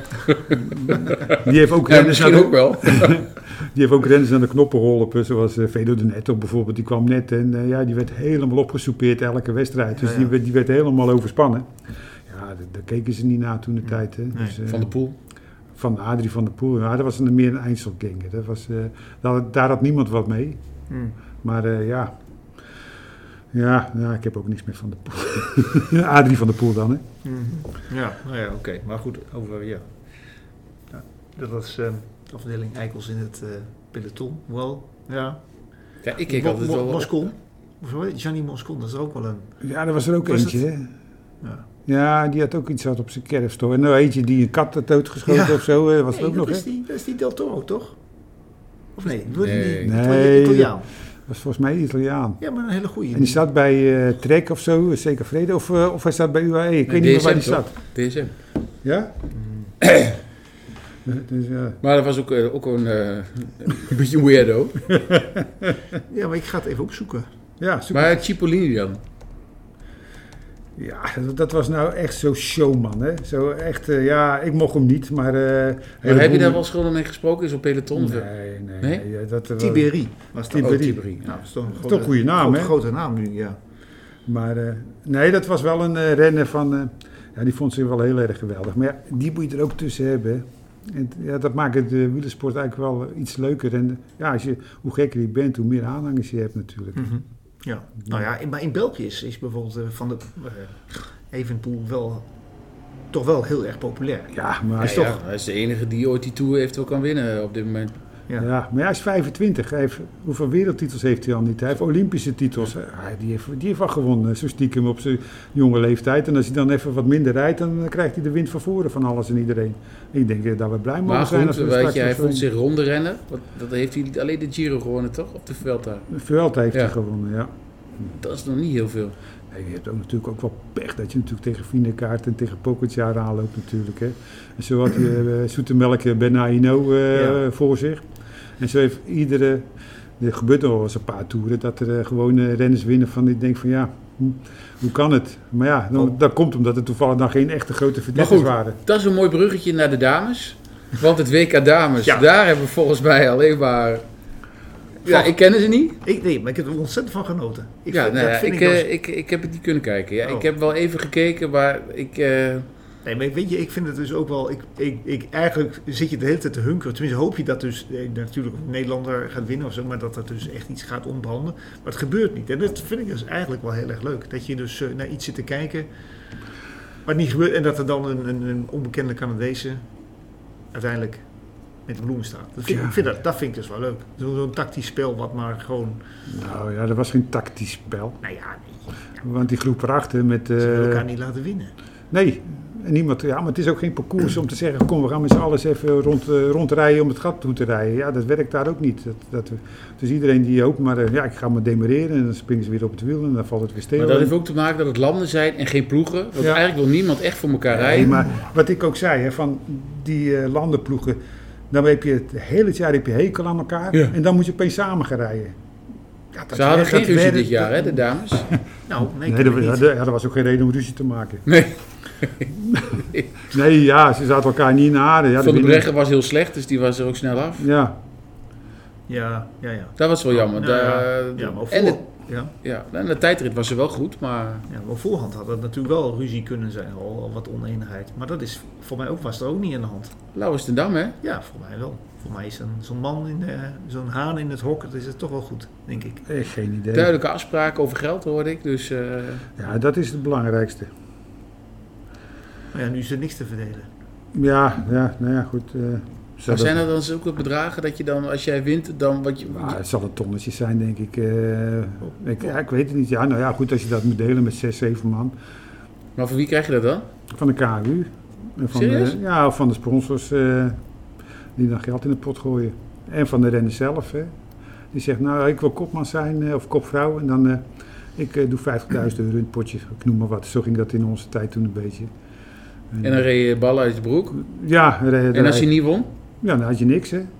die heeft ook Ja, renners aan misschien de, ook wel. die heeft ook renners aan de knoppen rollen, zoals uh, Vedo de Netto bijvoorbeeld. Die kwam net en eh, ja, die werd helemaal opgesoupeerd elke wedstrijd. Dus Ja, ja. Die, werd, die werd helemaal overspannen. Ja, daar, daar keken ze niet naar toen de tijd. Hè. Nee, Dus, eh, Van de Poel. Van Adrie van der Poel. Ja, dat was een, meer een Einzelganger. Dat was, eh, daar, daar had niemand wat mee. Hmm. Maar eh, ja... Ja, nou, ik heb ook niks meer van de Poel. Adrie van der Poel dan, hè. Mhm. Ja, nou ja, oké. Maar goed, over, ja. ja dat was eh, de afdeling Eikels in het eh, peloton. Wel, ja. Ja, ik keek Mo- altijd Mo- wel... Moscon. Of hoe heet het? Gianni Moscon, dat is er ook wel een... Ja, er was er ook Was eentje, hè. Ja. Ja, die had ook iets wat op zijn kerfstok. En nou eentje die een kat had doodgeschoten Ja. of zo, eh, was er Nee, ook dat nog, is hè. die, dat is die Del Toro, toch? Of nee? Doe die- Nee. die Nee, Italiaan. Dat was volgens mij Italiaan. Ja, maar een hele goeie. En die zat bij uh, Trek of zo, zeker Vrede, of, uh, of hij zat bij U A E. Ik weet niet meer waar die zat. D S M. Ja? Dus, ja. Maar dat was ook, eh, ook een, eh, een beetje een weirdo. Ja, maar ik ga het even opzoeken. Ja, super. Maar Cipollini dan? Ja, dat, dat was nou echt zo showman, hè. Zo echt, uh, ja, ik mocht hem niet, maar... Uh, Maar heb je daar wel schulden mee gesproken? Is op peloton? Nee, of- nee, Nee? nee. ja, dat, uh, Tiberi was dat. Tiberi. Oh, Tiberi. Nou, Ja. dat is toch een Dat is toch een goede naam, grote, hè? grote naam nu, ja. Maar uh, nee, dat was wel een uh, renner van... Uh, ja, die vond ze wel heel erg geweldig. Maar ja, die moet je er ook tussen hebben, hè. En, ja, dat maakt de wielersport eigenlijk wel iets leuker. En ja, als je, hoe gekker je bent, hoe meer aanhangers je hebt natuurlijk. Mm-hmm. Ja, nou ja, in, maar in België is, is bijvoorbeeld uh, van de uh, Evenepoel wel toch wel heel erg populair. Ja, maar hij Ja, is ja, toch... hij is de enige die ooit die Tour eventueel kan winnen op dit moment. Ja. Ja, maar hij is vijfentwintig. Hij heeft, hoeveel wereldtitels heeft hij al niet? Hij heeft Olympische titels. Hij, die, heeft, die heeft al gewonnen, zo stiekem op zijn jonge leeftijd. En als hij dan even wat minder rijdt, dan krijgt hij de wind van voren van alles en iedereen. Ik denk eh, dat we blij mogen Maar zijn. goed, als we weet straks je, hij nog vond zo- zich ronde rennen. Wat, dat heeft hij niet alleen de Giro gewonnen, toch? Op de Vuelta. Vuelta heeft Ja. hij gewonnen, ja. Dat is nog niet heel veel. Nee, je hebt ook natuurlijk ook wel pech dat je natuurlijk tegen Vinekaart en tegen Pogacar aanloopt natuurlijk. Hè. En zo had je uh, Zoetemelk uh, Benaino uh, Ja. voor zich. En zo heeft iedere... Er gebeurt nog wel eens een paar toeren dat er uh, gewoon uh, renners winnen van... Ik denk van ja, hm, hoe kan het? Maar ja, dan, dat komt omdat er toevallig dan geen echte grote Maar verdedigers goed, waren. dat is een mooi bruggetje naar de dames. Want het W K Dames, Ja. daar hebben we volgens mij alleen maar... Ja, ik ken ze niet. Ik, nee, maar ik heb er ontzettend van genoten. Ik, Ja, vind- nou dat ja, vind ik, ik, eh, dus- ik, ik heb het niet kunnen kijken. Ja, Oh. Ik heb wel even gekeken, maar ik... eh, Nee, maar weet je, ik vind het dus ook wel... Ik, ik, ik, eigenlijk zit je de hele tijd te hunkeren. Tenminste, hoop je dat dus... Eh, natuurlijk een Nederlander gaat winnen of zo... maar dat er dus echt iets gaat ontbranden. Maar het gebeurt niet. En dat vind ik dus eigenlijk wel heel erg leuk. Dat je dus uh, naar iets zit te kijken... wat niet gebeurt... en dat er dan een, een, een onbekende Canadese... uiteindelijk met de bloemen staat. Dat vind, Ja. ik vind dat, dat vind ik dus wel leuk. Zo, zo'n tactisch spel wat maar gewoon... Nou ja, dat was geen tactisch spel. Nou ja, nee, Want die groep erachter met... uh, ze willen elkaar niet laten winnen. Nee, en niemand, ja, maar het is ook geen parcours om te zeggen... kom, we gaan met z'n allen eens even rond, uh, rondrijden om het gat toe te rijden. Ja, dat werkt daar ook niet. Dat, dat, dus iedereen die hoopt, maar uh, ja, ik ga maar demereren... en dan springen ze weer op het wiel en dan valt het weer stil. maar dat heeft ook te maken dat het landen zijn en geen ploegen. Want Ja. eigenlijk wil niemand echt voor elkaar Nee, rijden. maar wat ik ook zei, hè, van die uh, landenploegen... dan heb je het hele jaar heb je hekel aan elkaar... Ja. en dan moet je opeens samen gaan rijden. Ja, dat Ze hadden je- geen dat ruzie werden- dit jaar, hè, de dames? Nou, nee, Nee, nee er, niet. ja, er was ook geen reden om ruzie te maken. Nee. Nee, ja, ze zaten elkaar niet in de haren. Ja, Van der winnen- Breggen was heel slecht, dus die was er ook snel af. Ja, Ja, ja, ja. Dat was wel jammer. Nou ja, Daar- ja, maar en, de, voor, ja, ja, en de tijdrit was ze wel goed, maar... ja, maar op voorhand had het natuurlijk wel ruzie kunnen zijn, al, al wat oneenigheid. Maar dat is, voor mij ook, was er ook niet in de hand. Lauwers ten Dam, hè? Ja, voor mij wel. Voor mij is een- zo'n man, in de, zo'n haan in het hok, dat is het toch wel goed, denk ik. echt geen idee. Duidelijke afspraken over geld, hoorde ik. Dus eh, Ja, dat is het belangrijkste. Maar ja, nu is er niks te verdelen. Ja, ja, nou ja, goed. eh, maar zou zijn dat- er dan zulke bedragen dat je dan, als jij wint, dan wat je... Ja, het zal een tonnetje zijn, denk ik. eh, ik, ja, ik weet het niet. Ja, nou ja, goed, als je dat moet delen met zes, zeven man. Maar voor wie krijg je dat dan? Van de K H U. En van Serieus? De, ja, of van de sponsors eh, die dan geld in de pot gooien. En van de renner zelf. Hè. Die zegt, nou, ik wil kopman zijn eh, of kopvrouw. En dan, eh, ik eh, doe vijftigduizend euro in het potje. Ik noem maar wat. Zo ging dat in onze tijd toen een beetje. En dan reed je ballen uit je broek. Ja, re- En als je niet won? ja, dan had je niks, hè.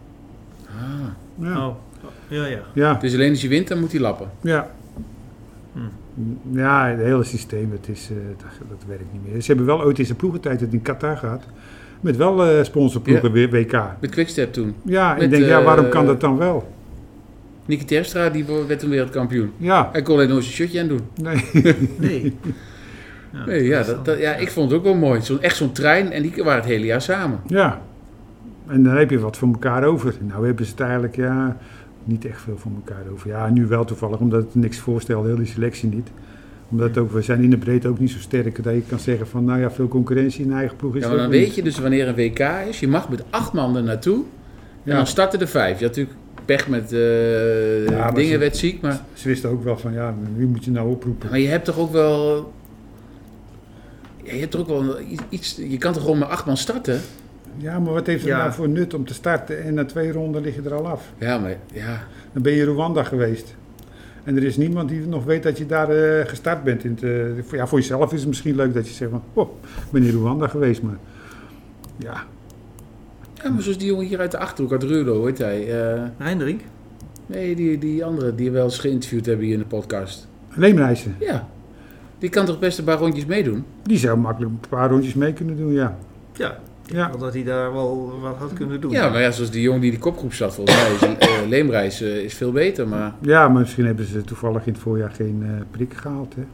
Ah. Ja, Oh, ja, ja. ja, Dus alleen als je wint, dan moet hij lappen. ja. Hm. Ja, het hele systeem, het is, eh, dat, dat werkt niet meer. Ze hebben wel ooit in zijn ploegentijd het in Qatar gehad. Met wel eh sponsorploegen weer W K. Met Quickstep toen. Ja, Met, ik denk, ja, eh, waarom kan dat dan wel? Nicky Terpstra, die werd toen wereldkampioen. Ja, Hij kon alleen nooit zijn shirtje aan doen. nee. Nee. Ja, Nee, ja, is dat, dan- dat- ja, ik vond het ook wel mooi. Zo, echt zo'n trein en die waren het hele jaar samen. Ja. En dan heb je wat voor elkaar over. Nou hebben ze het eigenlijk, ja, niet echt veel voor elkaar over. Ja, nu wel toevallig, omdat het niks voorstelt, heel die selectie niet. Omdat het ook, we zijn in de breedte ook niet zo sterk dat je kan zeggen van, nou ja, veel concurrentie in de eigen ploeg is Ja, er maar dan ook weet niet. je dus wanneer een W K is. Je mag met acht man er naartoe. En Ja. dan starten er vijf. Je had natuurlijk pech met eh, maar dingen, ze- werd ziek. Maar, Ze wisten ook wel van, ja, wie moet je nou oproepen? maar je hebt toch ook wel... Ja, je hebt toch ook wel iets... Je kan toch gewoon met acht man starten? Ja, maar wat heeft het Ja. nou voor nut om te starten en na twee ronden lig je er al af? Ja, maar ja... Dan ben je in Rwanda geweest. En er is niemand die nog weet dat je daar eh, gestart bent. In het, eh, voor- ja, voor jezelf is het misschien leuk dat je zegt van, oh, ik ben in Rwanda geweest, maar ja. Ja, maar zoals die jongen hier uit de Achterhoek, uit Rudo, hoe heet hij? Eh, Hendrik? nee, die, die andere die we wel eens geïnterviewd hebben hier in de podcast. Leemreizen, Ja. Die kan toch best een paar rondjes meedoen? die zou makkelijk een paar rondjes mee kunnen doen, ja. Ja. Ja, Dat hij daar wel wat had kunnen doen. Ja, maar ja, zoals die jongen die in de kopgroep zat, volgens mij is uh, Leemreis eh, is veel beter, maar... ja, maar misschien hebben ze toevallig in het voorjaar geen eh prik gehaald. Hè.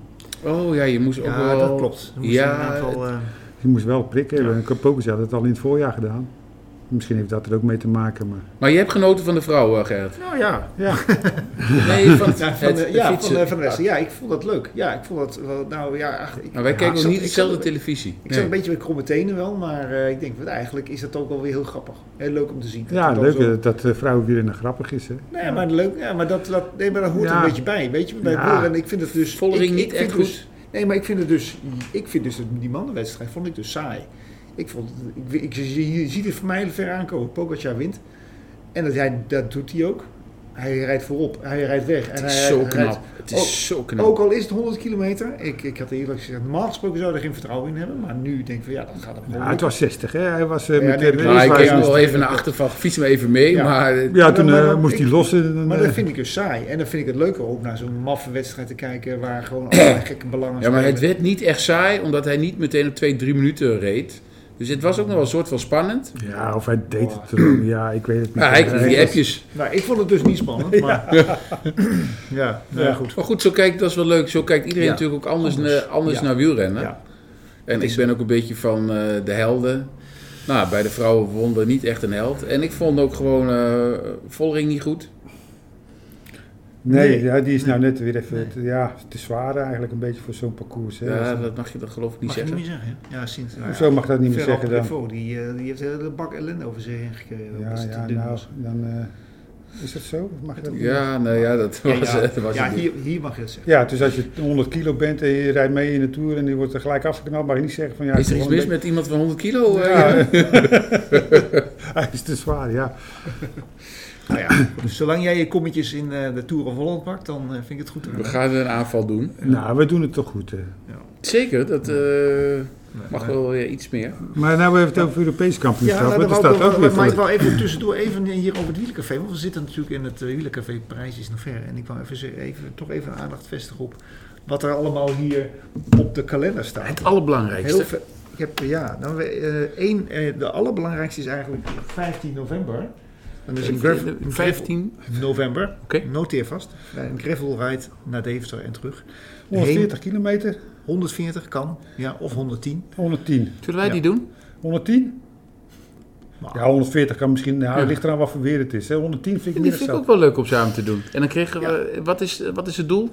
Oh ja, je moest ook Ja, wel... dat klopt. Er moest Ja, inderdaad wel, eh, Je moest wel een prik hebben. Ja. En Capocus had het al in het voorjaar gedaan. Misschien heeft dat er ook mee te maken, maar... Maar je hebt genoten van de vrouw, eh, Gerrit? nou ja. Ja, Nee, van het, Ja, van het de, ja, van fietsen. de, van de rest. Ja, ik vond dat leuk. Ja, ik vond dat wel, nou ja... ach, ik, Maar wij ja, kijken ik ook zat- niet ik dezelfde zat- televisie. Ik zat een beetje met kromme tenen wel, maar eh, ik denk, wat eigenlijk is dat ook wel weer heel grappig. Heel leuk om te zien. Dat ja het dan leuk zo- eh, dat uh, vrouwenwielrennen grappig is. Hè. Nee, maar leuk. Ja, maar dat, dat, nee, maar dat hoort er Ja. een beetje bij, weet je. Bij Ja. wielrennen, ik vind het dus... Vollering ik, niet ik echt vind goed. dus- nee, maar ik vind het dus... Ik vind dus dat die mannenwedstrijd vond ik dus saai. Ik vond het, ik, ik, je, je ziet het voor mij ver aankomen. Pogacar wint. En dat, hij, dat doet hij ook. Hij rijdt voorop, hij rijdt weg. En Het hij is zo rijdt- knap. Het is ook- zo knap. Ook al is het honderd kilometer. Ik, ik had eerlijk gezegd, normaal gesproken zou er geen vertrouwen in hebben. Maar nu denk ik van ja, dat gaat hem gewoon Ja, het was zestig, hè. Hij was uh, Ja, met nee, de maar Nou, ik racewijze- keek nog wel even naar achter van, fiets me even mee, Ja. maar... eh, Ja, toen Maar uh, dan- moest ik- hij lossen. Dan, Maar uh, dat vind ik dus saai. En dan vind ik het leuker om naar zo'n maffe wedstrijd te kijken waar gewoon allerlei gekke belangen Ja, maar het spelen. werd niet echt saai, omdat hij niet meteen op twee, drie minuten reed. Dus het was ook nog wel een soort van spannend. ja, of hij deed het er ook. Ja, ik weet het niet. Ja, hij kreeg die was- appjes. Nou, ik vond het dus niet spannend, maar... Ja, ja, nou ja, goed. Maar goed, zo kijkt, dat is wel leuk. Zo kijkt iedereen Ja, natuurlijk ook anders, anders. na- anders Ja. naar wielrennen. Ja. En ik ben ook een beetje van eh, de helden. Nou, bij de vrouwen won er niet echt een held. En ik vond ook gewoon uh, Vollering niet goed. Nee, Nee. ja, die is nou Nee. net weer even Nee. te, ja, te zwaar eigenlijk een beetje voor zo'n parcours. Hè. Ja, Dus, dat mag je dat geloof ik niet Mag je zeggen. niet zeggen, hè? Ja, sinds... nou ja, Hoezo mag dat niet meer Ferrand zeggen dan? Prévost, die, eh, die heeft een hele bak ellende over zich heen gekregen. Ja, omdat het ja, te dun nou, was. dan uh, is dat zo? Mag je dat niet? Ja, nou ja, dat Ja, was, ja, dat was ja het niet. hier, hier mag je het zeggen. Ja, dus als je honderd kilo bent en je rijdt mee in de Tour en die wordt er gelijk afgeknald, mag je niet zeggen van ja... Is er ik iets wil mis een met iemand van honderd kilo? beetje- eh, Ja, hij is te zwaar, ja. Nou ja, dus zolang jij je kommetjes in eh, de Tour of Holland pakt, dan eh, vind ik het goed. We gaan een aanval doen. Nou, we doen het toch goed. Hè. Ja. Zeker, dat uh, mag wel weer iets meer. Maar nou hebben we het over Europees kampioenschap. Ja, nou, dat dat staat wou ik ook wel- weer maar ik voor. wou even tussendoor even hier over het wielercafé. Want we zitten natuurlijk in het uh, wielercafé Parijs is nog ver. En ik wou even, ze- even, toch even aandacht vestigen op wat er allemaal hier op de kalender staat. Het allerbelangrijkste. Heel veel. Ik heb, ja, nou, we, eh, één, eh, de allerbelangrijkste is eigenlijk vijftien november. En dus een gravel, een vijftien november. Oké. Noteer vast. Een gravel ride naar Deventer en terug. honderdveertig kilometer, honderdveertig kan, ja, of honderdtien. honderdtien. Zullen wij Ja. die doen? honderdtien? Maar, Ja, honderdveertig kan misschien, nou, Ja. het ligt eraan wat voor weer het is. Hè. honderdtien vind ik Die niet vind ik zo. ook wel leuk om samen te doen. En dan kregen we, wat, is, wat is het doel?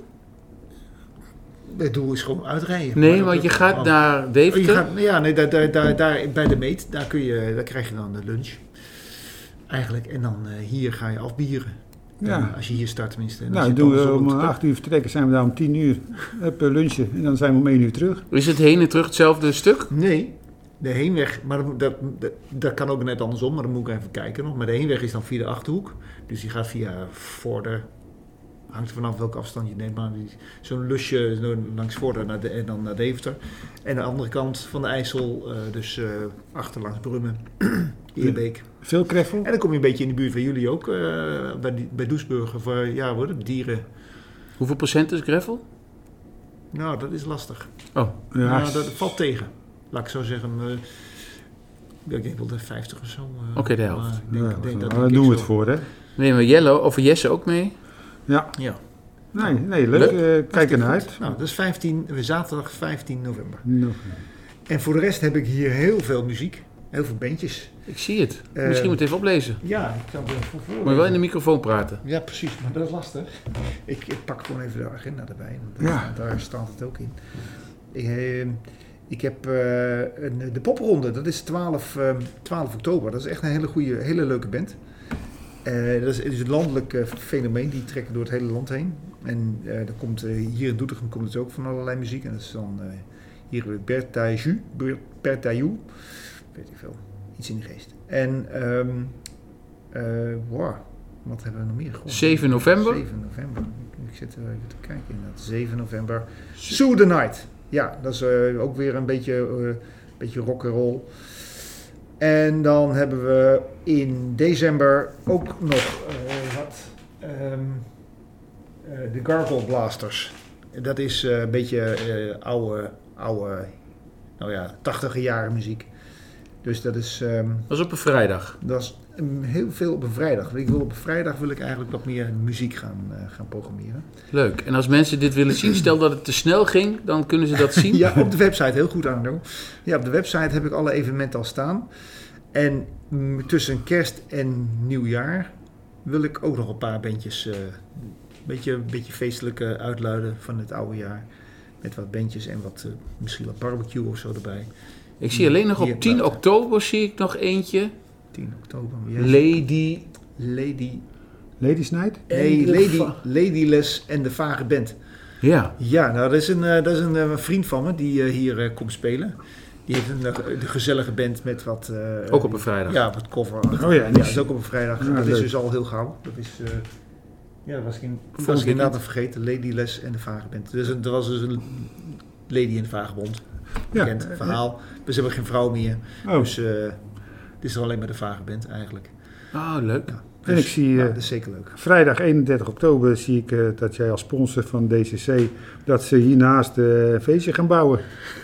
Het doel is gewoon uitrijden. Nee, Maar want dat- je gaat oh. naar Oh, je Deventer. gaat, ja, nee, daar, daar, daar, daar bij de meet, daar, kun je, daar krijg je dan de lunch. Eigenlijk. En dan uh, hier ga je afbieren. Dan, Ja. Als je hier start tenminste. En als Nou, je doen dan we zo om het- acht uur vertrekken, zijn we daar om tien uur. Even lunchen en dan zijn we om één uur terug. Is het heen en terug hetzelfde stuk? Nee, de heenweg, maar dat, dat, dat, dat kan ook net andersom, maar dan moet ik even kijken nog. Maar de heenweg is dan via de Achterhoek. Dus die gaat via Vorder. Hangt er vanaf welke afstand je neemt, maar die- zo'n lusje zo langs Vorder naar de, en dan naar Deventer. En de andere kant van de IJssel, uh, dus uh, achter langs Brummen, Eerbeek. Veel kreffel. En dan kom je een beetje in de buurt van jullie ook, uh, bij, die- bij Doesburg, of uh, ja, wat het, dieren. Hoeveel procent is gravel? Nou, dat is lastig. Oh, Ja, Nou, dat valt tegen. Laat ik zo zeggen, uh, ja, ik denk wel de vijftig of zo. Uh, Oké, de helft. maar ik denk, ja, ik denk dat daar ik doen we zo- het voor, hè? nemen we Jelle of Jesse ook mee? Ja. Ja. Nee, nee leuk. Leuk. Eh, kijk er naar uit. Nou, dat is vijftien, zaterdag vijftien november. Nog. En voor de rest heb ik hier heel veel muziek. Heel veel bandjes. Ik zie het. Eh, Misschien moet je het even oplezen. Ja, ik kan het even voor Moet je wel in de microfoon praten. Ja, precies. Maar dat is lastig. Ik, ik pak gewoon even de agenda erbij. Want Ja. daar staat het ook in. Ik, eh, ik heb eh, een, de popronde. Dat is twaalf, eh, twaalf oktober. Dat is echt een hele goede, hele leuke band. Eh, dat is, het is een landelijk eh, fenomeen. Die trekken door het hele land heen. En eh, er komt, eh, hier in Doetinchem komt het ook van allerlei muziek. En dat is dan uh, hier Bertajou. Bertajou. Weet ik veel. Iets in de geest. En um, uh, wow, wat hebben we nog meer? Goh, zeven november. zeven november. Ik, ik zit er even te kijken. Inderdaad. zeven november. Sue the Night. Ja, dat is uh, ook weer een beetje, uh, beetje rock'n'roll. En dan hebben we in december ook nog uh, wat. Um, uh, de Gargle Blasters. Dat is uh, een beetje uh, oude, oude, nou ja, tachtiger jaren muziek. Dus dat is, um, Dat is op een vrijdag. dat is um, heel veel op een vrijdag. Ik wil op een vrijdag wil ik eigenlijk wat meer muziek gaan, uh, gaan programmeren. Leuk. En als mensen dit willen zien, stel dat het te snel ging, dan kunnen ze dat zien. Ja, op de website, heel goed Arno. Ja, op de website heb ik alle evenementen al staan. En mm, tussen kerst en nieuwjaar wil ik ook nog een paar bandjes, uh, een beetje, een beetje feestelijk uh, uitluiden van het oude jaar. Met wat bandjes en wat, uh, misschien wat barbecue of zo erbij. Ik zie alleen nog Hier op tien buiten. oktober zie ik nog eentje. tien oktober. Lady... Lady... Ladies Night? Nee, En de Lady, va- Ladyless en de Vage Band. Ja. Ja, nou, dat is een, uh, dat is een uh, vriend van me die uh, hier uh, komt spelen. Die heeft een, uh, de gezellige band met wat... Uh, Ook op een vrijdag. Ja, wat cover. Oh ja, Ja, en dat die- is ook op een vrijdag. Ja, dat is leuk. dus al heel gauw. Dat is... Uh, ja, dat was ik, in, dat Volgend was ik inderdaad weekend. nog vergeten. Ladyless en de Vage Band. Dus er was dus een Lady in de Vagebond. Ja. Bekend verhaal. Dus ze hebben geen vrouw meer. Oh. Dus uh, het is er alleen maar de Vage Band eigenlijk. Oh, leuk. Ja. En Dus, ik zie, nou, uh, dat is zeker leuk. Vrijdag eenendertig oktober zie ik uh, dat jij als sponsor van D C C, dat ze hiernaast uh, een feestje gaan bouwen.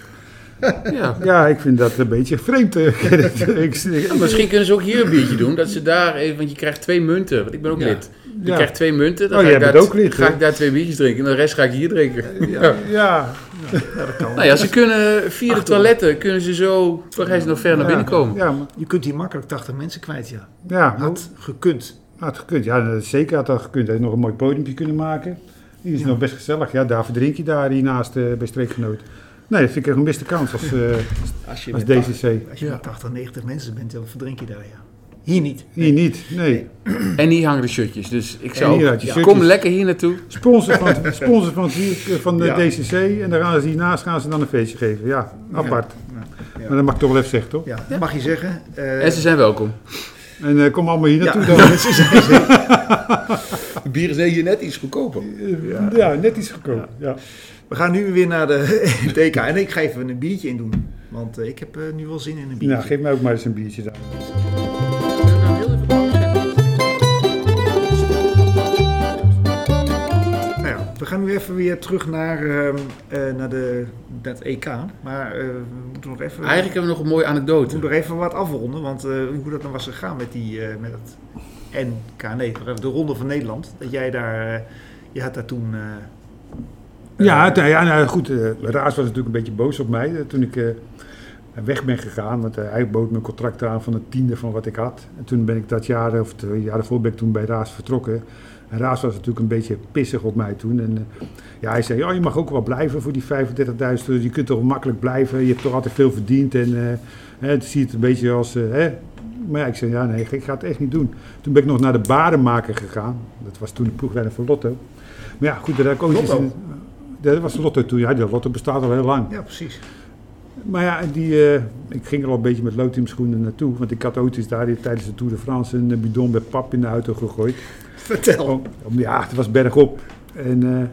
Ja. Ja, ik vind dat een beetje vreemd. uh, Gerrit. ik, ik, Misschien kunnen ze ook hier een biertje doen. Dat ze daar even, want je krijgt twee munten. Want ik ben ook Ja. lid. Je Ja. krijgt twee munten. Dan Oh, ga, jij ik daar, bent ook lid, ga hè? ik daar twee biertjes drinken. En de rest ga ik hier drinken. Ja, ja, ja, dat kan. Nou ja, ze kunnen via de toiletten kunnen ze zo Parijs nog ver naar binnen komen. Ja, maar- Je kunt hier makkelijk tachtig mensen kwijt, ja. ja, Had gekund. had gekund. Ja, dat is zeker had dat gekund. Hij had nog een mooi podiumpje kunnen maken. Die is Ja. nog best gezellig. Ja, daar verdrink je daar hiernaast uh, bij Streekgenoot. Nee, dat vind ik echt een beste kans als, uh, Als je, als met D C C. tachtig, als je Ja. met tachtig, negentig mensen bent, dan verdrink je daar, ja. Hier niet. Hier niet, nee. En hier hangen de shirtjes. Dus ik En zou hier ook- had je ja, shirtjes. kom lekker hier naartoe. Sponsor van, sponsor van, het, van de Ja. D C C. En dan gaan ze hiernaast gaan ze dan een feestje geven. Ja, apart. Ja. Maar dat mag ik toch wel even zeggen, toch? Ja, dat mag je zeggen. Uh, En ze zijn welkom. En uh, kom allemaal hier ja, naartoe dan. mensen zijn zeker. Het bier is hier net iets goedkoper. Ja, ja net iets goedkoper. Ja. Ja. We gaan nu weer naar de D K en ik ga even een biertje in doen. Want uh, ik heb uh, nu wel zin in een biertje. Nou, geef mij ook maar eens een biertje dan. Nou ja, we gaan nu even weer terug naar, uh, uh, naar de, dat E K. Maar uh, we moeten nog even... Eigenlijk hebben we nog een mooie anekdote. We moeten nog even wat afronden, want uh, hoe dat dan was gegaan met, die, uh, met het N K, nee, de Ronde van Nederland. Dat jij daar, uh, je had daar toen... Uh, Ja, uh, ja nou goed, uh, Raas was natuurlijk een beetje boos op mij uh, toen ik uh, weg ben gegaan. Want uh, hij bood mijn contract aan van het tiende van wat ik had. En toen ben ik dat jaar, of twee jaar daarvoor ben ik toen bij Raas vertrokken. En Raas was natuurlijk een beetje pissig op mij toen. En uh, ja, hij zei, oh, je mag ook wel blijven voor die vijfendertigduizend. Je kunt toch makkelijk blijven, je hebt toch altijd veel verdiend. En uh, hè, zie je het een beetje als... Uh, hè. Maar ja, ik zei, ja nee, ik ga het echt niet doen. Toen ben ik nog naar de Barenmaker gegaan. Dat was toen de ploegleider van Lotto. Maar ja, goed, daar heb ik ook Lotto? iets... Dat was Lotto toen, ja, de Lotto bestaat al heel lang. Ja, precies. Maar ja, die, uh, ik ging er al een beetje met loodteamschoenen naartoe. Want ik had ooit eens daar tijdens de Tour de France een bidon met pap in de auto gegooid. Vertel. Om, om, ja, het was bergop. En uh,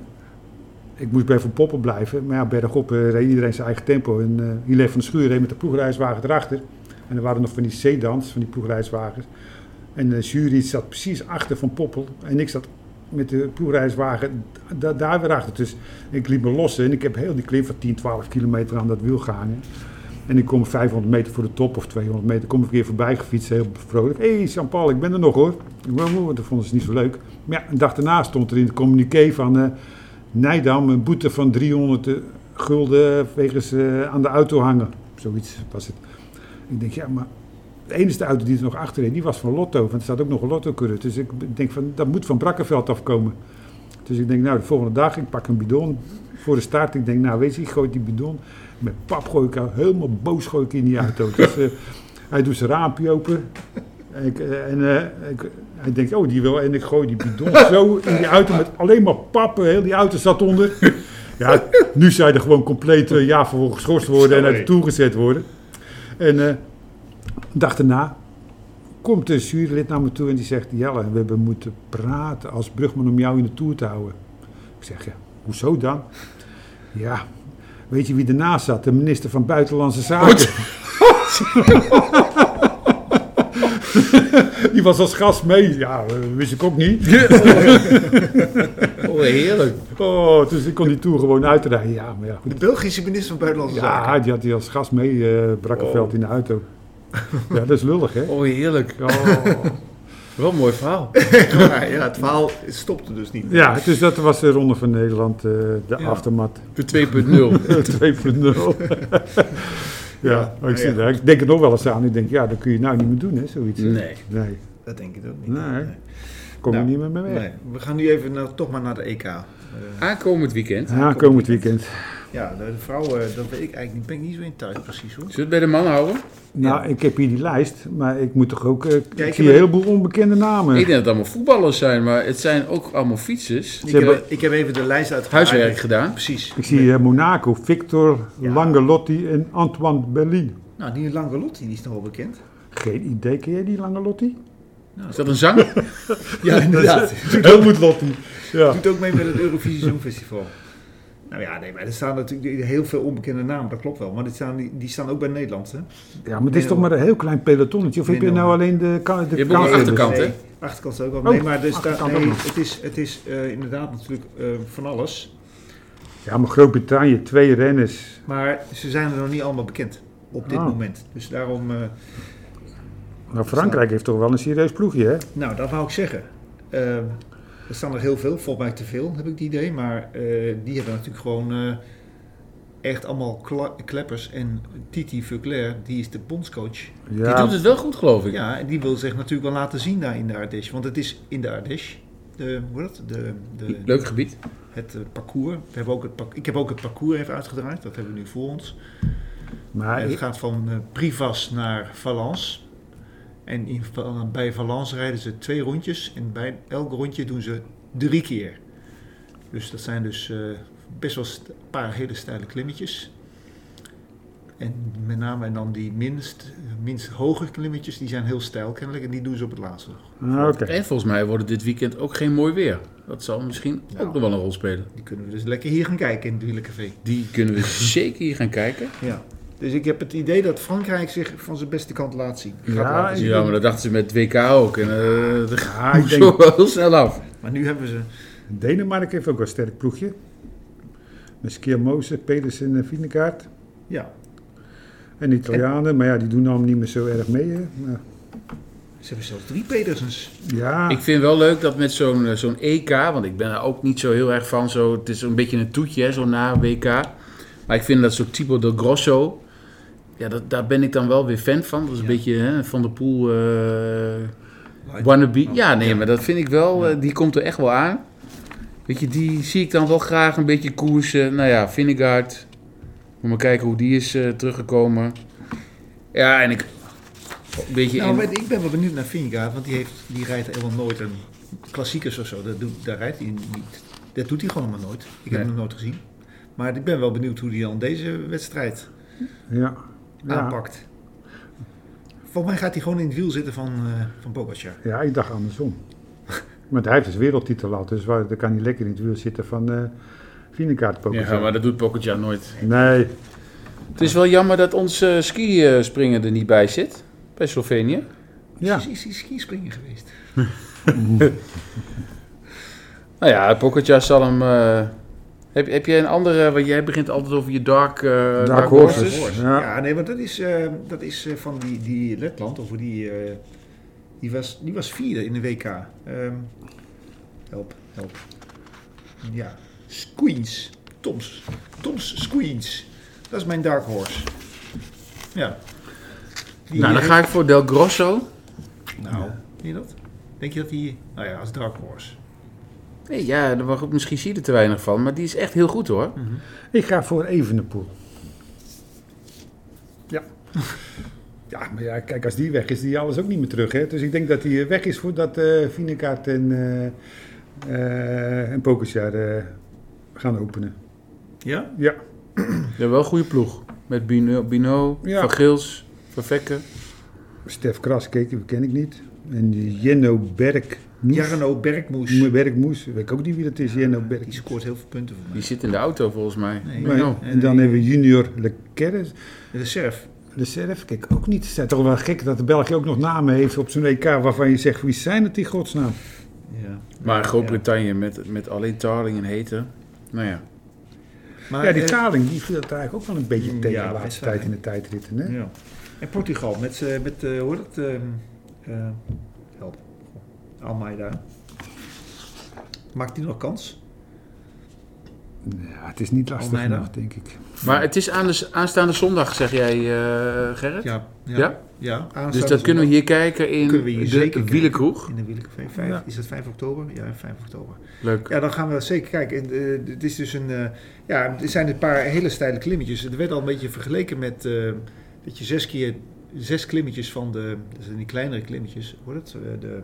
ik moest bij Van Poppen blijven. Maar ja, bergop uh, reed iedereen zijn eigen tempo. En uh, Hilaire van der Schuur reed met de ploegreiswagen erachter. En er waren nog van die sedans, van die ploegreiswagens. En de jury zat precies achter Van Poppel. En ik zat met de ploegreiswagen da- daar weer achter. Dus ik liep me los en ik heb heel die klim van tien, twaalf kilometer aan dat wiel gehangen. En ik kom vijfhonderd meter voor de top of tweehonderd meter, kom ik weer voorbij gefietst, heel vrolijk. Hé, hey, Jean-Paul, ik ben er nog hoor. Ik ben moe, want dat vonden ze niet zo leuk. Maar ja, een dag daarna stond er in het communiqué van uh, Nijdam een boete van driehonderd gulden wegens uh, aan de auto hangen. Zoiets was het. Ik denk, ja, maar de enige auto die er nog achter reed, die was van Lotto. Want er staat ook nog een Lotto-coureur. Dus ik denk van, dat moet van Brakkenveld afkomen. Dus ik denk, nou, de volgende dag, ik pak een bidon voor de start. Ik denk, nou, weet je, ik gooi die bidon. Met pap gooi ik al, helemaal boos gooi ik in die auto. Dus uh, hij doet zijn raampje open. En, ik, uh, en uh, ik, hij denkt, oh, die wil. En ik gooi die bidon zo in die auto met alleen maar pappen. Heel die auto zat onder. Ja, nu zou er gewoon compleet uh, jaar voor geschorst worden en uit de Tour gezet worden. En uh, een dag daarna komt de jurylid naar me toe en die zegt, Jelle, we hebben moeten praten als brugman om jou in de Tour te houden. Ik zeg, ja, hoezo dan? Ja, weet je wie ernaast zat? De minister van Buitenlandse Zaken. Die was als gast mee. Ja, wist ik ook niet. Oh, heerlijk. Oh, dus ik kon die Tour gewoon uitrijden. Ja, maar ja, goed. De Belgische minister van Buitenlandse Zaken. Ja, die had hij als gast mee, uh, Brakkenveld oh. in de auto. Ja, dat is lullig, hè? Oh, heerlijk. Oh. Wel een mooi verhaal. Ja, ja, het verhaal stopte dus niet. Ja, dus dat was de Ronde van Nederland, uh, de ja. aftermat. De twee punt nul. twee punt nul. Ja, maar ik, zie, ja. ik denk er nog wel eens aan. Ik denk, ja, dat kun je nou niet meer doen, hè, zoiets. Nee. nee. Dat denk ik ook niet. Nee, nee. Kom nou, je niet meer mee weg. Nee. We gaan nu even naar, toch maar naar de E K. Uh, Aankomend weekend. Aankomend weekend. Ja, de, de vrouwen, dat weet ik eigenlijk niet. Ben ik niet zo in thuis precies hoor. Zullen we het bij de mannen houden? Nou, ja. Ik heb hier die lijst, maar ik moet toch ook... Uh, ja, ik zie een heleboel onbekende namen. Ik denk dat het allemaal voetballers zijn, maar het zijn ook allemaal fietsers. Ik, hebben, heb, ik heb even de lijst uit huiswerk gedaan. Precies. Ik zie uh, Monaco, Victor, ja. Langelotti en Antoine Berlin. Nou, die Langelotti, die is nog wel bekend. Geen idee, ken jij die Langelotti? Nou, is dat een zanger? Ja, inderdaad. Helmoet Lotti. Ja. Doet ook mee met het Eurovisie Songfestival. Nou ja, nee, maar er staan natuurlijk heel veel onbekende namen, dat klopt wel. Maar die staan, die, die staan ook bij Nederland, hè? Ja, maar het is toch maar een heel klein pelotonnetje? Of heb je nou alleen de, de je hebt ook de achterkant, hè? Nee, achterkant ook wel. Nee, maar er staat, nee, het is, het is uh, inderdaad natuurlijk uh, van alles. Ja, maar Groot-Brittannië, twee renners. Maar ze zijn er nog niet allemaal bekend op dit oh. moment. Dus daarom... Uh, nou, Frankrijk staan... heeft toch wel een serieus ploegje, hè? Nou, dat wou ik zeggen. Uh, Er staan er heel veel, volgens mij te veel, heb ik het idee. Maar uh, die hebben natuurlijk gewoon uh, echt allemaal kla- kleppers. En Titi Veuclair, die is de bondscoach. Ja. Die doet het wel goed, geloof ik. Ja, en die wil zich natuurlijk wel laten zien daar in de Ardèche. Want het is in de Ardèche, de, hoe heet dat? De, de, Leuk gebied. Het uh, parcours. We hebben ook het par- ik heb ook het parcours even uitgedraaid, dat hebben we nu voor ons. Maar het gaat van uh, Privas naar Valence. En in, bij Valence rijden ze twee rondjes en bij elk rondje doen ze drie keer. Dus dat zijn dus uh, best wel st- een paar hele steile klimmetjes. En met name en dan die minst, minst hoge klimmetjes, die zijn heel steil kennelijk. En die doen ze op het laatste nog. Ah, oké. En volgens mij wordt het dit weekend ook geen mooi weer. Dat zal misschien Nou. ook nog wel een rol spelen. Die kunnen we dus lekker hier gaan kijken in het Wielencafé. Die kunnen we zeker hier gaan kijken. Ja. Dus ik heb het idee dat Frankrijk zich van zijn beste kant laat zien. Gaat Ja, laten zien. Ja, maar dat dachten ze met het W K ook. En uh, dat Ja, ging ik zo denk, wel heel snel af. Maar nu hebben ze... Denemarken heeft ook wel een sterk ploegje. Met Skiermoze, Pedersen en Vingegaard. Ja, En de Italianen, maar ja, die doen allemaal niet meer zo erg mee. Hè. Maar, ze hebben zelfs drie Pedersens. ja, Ik vind wel leuk dat met zo'n uh, zo'n E K, want ik ben er ook niet zo heel erg van. Zo, het is een beetje een toetje, hè, zo na W K. Maar ik vind dat zo'n Thibaut del Grosso, ja, dat, daar ben ik dan wel weer fan van. Dat is een Ja. beetje hè, Van der Poel, uh, wannabe. Ja, nee, maar dat vind ik wel, uh, die komt er echt wel aan. Weet je, die zie ik dan wel graag een beetje koersen. Nou ja, Vingegaard. Moet maar kijken hoe die is uh, teruggekomen. Ja, en ik... Een beetje Nou, in... maar ik ben wel benieuwd naar Vingegaard, want die, heeft, die rijdt helemaal nooit een klassiekers of zo. Dat doet, daar rijdt hij niet. Dat doet hij gewoon helemaal nooit. Ik heb Nee. hem nog nooit gezien. Maar ik ben wel benieuwd hoe hij dan deze wedstrijd ja, ja. aanpakt. Volgens mij gaat hij gewoon in het wiel zitten van, uh, van Pogacar. Ja, ik dacht andersom. Maar hij heeft dus wereldtitel al, dus waar, dan kan hij lekker in het wiel zitten van uh, Vingegaard. Ja, maar dat doet Pogacar nooit. Nee, Het is wel jammer dat ons uh, ski-springer er niet bij zit. Bij Slovenië. ja. Is, is hij skispringen geweest? Nou ja, Pogacar zal hem... Uh, heb, heb jij een andere... Want jij begint altijd over je dark, uh, dark, Dark horses. horses. Ja. Ja. nee, want dat is, uh, dat is uh, van die, die Letland, of die, uh, die, was, die was vierde in de W K. Um, help, help. Ja, Squeens. Toms. Toms Squeens. Dat is mijn dark horse. Ja. Die Nou, dan ga ik voor Del Grosso. Nou, zie je dat? Denk je dat die... Nou ja, als dark horse. Nee, ja, daar mag ik misschien zie je er te weinig van. Maar die is echt heel goed hoor. Mm-hmm. Ik ga voor Evenepoel. Ja. Ja, maar ja, kijk, als die weg is, die alles ook niet meer terug. Hè? Dus ik denk dat hij weg is voordat uh, Vingegaard en, uh, uh, en Pogacar uh, gaan openen. Ja? Ja. Ja, wel een goede ploeg. Met Bino, Bino Ja. Van Gils, Van Vekke. Stef Kras, kijk, die ken ik niet. En Jenno Berg. Jarno Bergmoes. Bergmoes, weet ik ook niet wie dat is, Jenno Berg. Die scoort heel veel punten voor mij. Die zit in de auto volgens mij. Nee. Maar, Nou, en dan hebben we Junior Leclerc. De Serf. De Serf, kijk, ook niet. Het is toch wel gek dat de België ook nog namen heeft op zo'n E K waarvan je zegt, wie zijn het die godsnaam? Ja. Maar Groot-Brittannië met, met alleen Tarling en Heten. Nou ja. Maar, Ja, die eh, taling, die viel het eigenlijk ook wel een beetje Mm, tegen ja, de laatste best tijd wel, in de tijdritten. Hè? Ja. En Portugal met, uh, met uh, hoe heet dat? Uh, uh, help. Almeida. Maakt die nog kans? Ja, het is niet lastig Almeida. genoeg, denk ik. Maar het is aan de, aanstaande zondag, zeg jij, uh, Gerrit? Ja. Ja? Ja? ja aanstaande Dus dat kunnen we zondag hier kijken in kunnen we hier de zeker kijken. wielenkroeg. In de wielencafé. Vijf, Ja. Is dat vijf oktober? Ja, vijf oktober. Leuk. Ja, dan gaan we zeker kijken. En, uh, het is dus een... Uh, ja, er zijn een paar hele steile klimmetjes. Er werd al een beetje vergeleken met... Uh, dat je zes keer... Zes klimmetjes van de... Dat zijn die kleinere klimmetjes. Hoe heet het? Uh, de...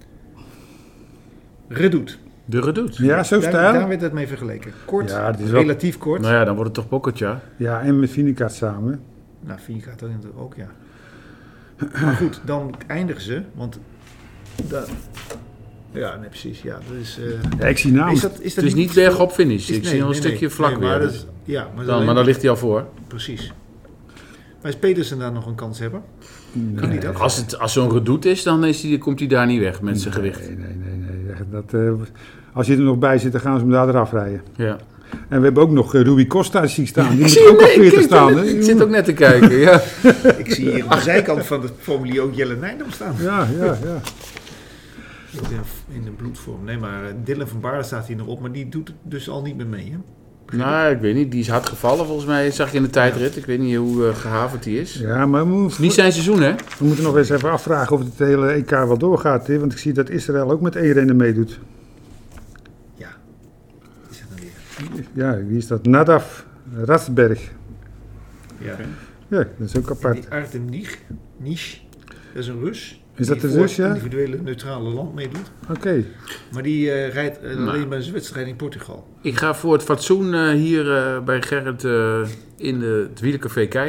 Redoute. De Redoute. Ja, zo Daar, stijl. daar werd het mee vergeleken. Kort, Ja, het is wel- relatief kort. Nou ja, dan wordt het toch Pogacar. Ja, en met Vingegaard samen. Nou, Vingegaard dat natuurlijk ook, ja. Maar goed, dan eindigen ze, want... Dat, ja, nee, precies. Ja, dat is... Uh, Ja, ik zie namens. is dat, is dat Het is niet bergop finish. is- Ik nee, zie nog een nee, stukje nee. vlak Nee, weer. maar dat Dus is- ja, maar, dan, alleen- maar dan ligt hij al voor. Precies. Maar is Pedersen daar nog een kans hebben? Kan die dat? Als, het, als zo'n Redoute is, dan is die, komt hij daar niet weg met zijn gewicht. Nee, nee, nee. nee. Dat, uh, als je er nog bij zit, dan gaan ze hem daar eraf rijden. Ja. En we hebben ook nog uh, Rui Costa zien staan. Die moet zie ook hem, op nee, ik veertig kijk staan. net- Hè? Ik zit ook net te kijken, ja. Ik zie hier aan de zijkant van het formulier ook Jelle Nijdam staan. Ja, ja, ja. In de, in de bloedvorm. Nee, maar uh, Dylan van Baarle staat hier nog op, maar die doet het dus al niet meer mee, hè? Nou, ik weet niet. Die is hard gevallen volgens mij, zag je in de tijdrit. Ik weet niet hoe uh, gehavend die is. Ja, maar we moeten, Niet zijn seizoen, hè? we moeten nog eens even afvragen of het hele E K wel doorgaat. Hè? Want ik zie dat Israël ook met één rennen meedoet. Ja. Is dat dan weer? Ja, wie is dat? Nadav Rasberg. Ja. Ja, dat is ook En apart. die Artem Nich, Nich, dat is een Rus. Is dat die de voor Rus, ja? het individuele neutrale land meedoet. Oké. Maar die uh, rijdt uh, Nou. alleen bij zijn wedstrijd in Portugal. Ik ga voor het fatsoen uh, hier uh, bij Gerrit uh, in de, het wielencafé kijken.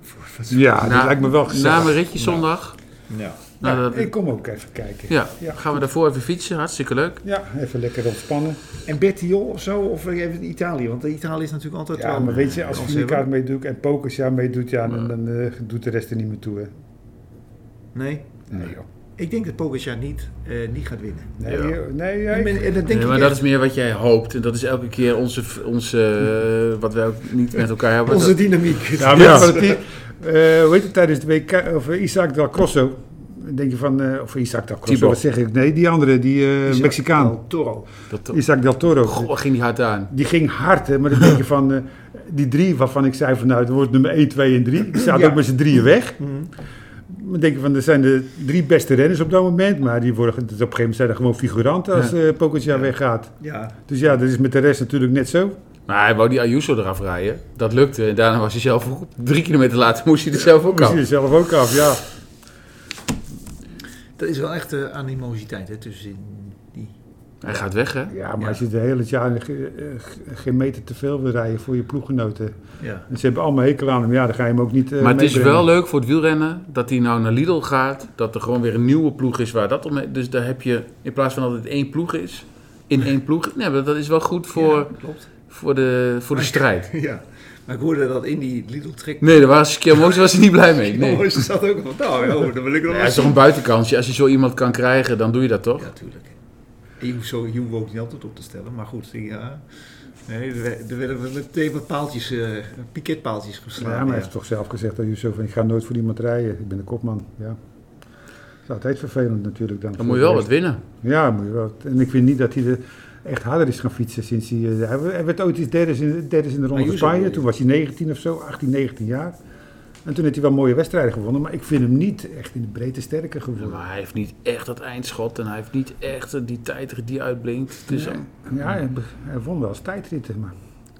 Ja, dat Na- lijkt me wel gezellig. Na mijn ritje zondag. Ja. Nou, Ja, dat- ik kom ook even kijken. ja, Ja. gaan we daarvoor even fietsen. Hartstikke leuk. Ja, even lekker ontspannen. En Bettiol of zo, of even Italië, want Italië is natuurlijk altijd Ja, wel... maar weet je, als kans Vinikaart hebben. meedoet en Pogačar meedoet, ja, dan, dan uh, doet de rest er niet meer toe. Hè. Nee, Nee, joh. ik denk dat Pogačar niet, uh, niet gaat winnen. Nee, Ja. joh. nee, ja, Ik ben- ik- en dat denk Nee, ik maar echt. dat is meer wat jij hoopt. En dat is elke keer onze, onze uh, wat wij ook niet met elkaar hebben. Onze Dat- dynamiek. Ja, maar ja. Die, uh, hoe heet het tijdens de W K, of uh, Isaac Del Crosso, denk je van, uh, of Isaac Del Crosso, Thibaut. wat zeg ik? Nee, die andere, die uh, Isaac Mexicaan. Del Toro. dat, Isaac Del Toro. Goh, wat ging die hard aan. Die ging hard, hè, maar dan denk je van, uh, die drie waarvan ik zei van, nou, het wordt nummer één, twee en drie. Die zaten Ja. ook met z'n drieën weg. Mhm. Dan denk je van, er zijn de drie beste renners op dat moment, maar die worden, dus op een gegeven moment zijn er gewoon figuranten als Ja. uh, Pogačar weggaat. Ja, Dus ja, dat is met de rest natuurlijk net zo. Maar hij wou die Ayuso eraf rijden. Dat lukte. En daarna was hij zelf ook... Drie kilometer later moest hij er zelf ook Moest af. je er zelf ook af, ja. dat is wel echt uh, animositeit hè, tussen die... Hij gaat weg, hè? Ja, maar Ja. als je de hele jaar ge- eh, geen meter te veel wil rijden voor je ploeggenoten. Ja. En ze hebben allemaal hekel aan hem, ja, dan ga je hem ook niet uh, Maar het is meebrengen. wel leuk voor het wielrennen dat hij nou naar Lidl gaat. Dat er gewoon weer een nieuwe ploeg is waar dat om... Dus daar heb je, in plaats van dat het één ploeg is, in één ploeg... Nee, maar dat is wel goed voor, Ja, klopt. voor, de, voor de strijd. Ja, maar ik hoorde dat in die Lidl trek... Nee, daar was Kjelmoos was hij niet blij mee. Nee. Oh, ze zat ook van, nou, joh, dan wil ik nog Ja, wel het is toch een buitenkansje. Als je zo iemand kan krijgen, dan doe je dat toch? Ja, tuurlijk. En je hoeft, zo, je hoeft ook niet altijd op te stellen, maar goed, ja. Nee, er, er werden meteen wat paaltjes, uh, piketpaaltjes geslagen. Ja, maar hij ja. heeft toch zelf gezegd dat je zo van, ik ga nooit voor iemand rijden, ik ben de kopman. Ja. Dat is altijd vervelend natuurlijk dan. Dan moet je wel wat winnen. Ja, moet je wel. En ik vind niet dat hij er echt harder is gaan fietsen sinds hij... uh, hij hij werd ooit eens derde in, derde in de Ronde van Ayuso, Spanje, ja. toen was hij negentien of zo, achttien, negentien jaar. En toen heeft hij wel mooie wedstrijden gewonnen, maar ik vind hem niet echt in de breedte sterker Ja, geworden. maar hij heeft niet echt dat eindschot en hij heeft niet echt eh, die tijd die uitblinkt. Dus, Ja, ja hij, hij won wel eens tijdritten, maar...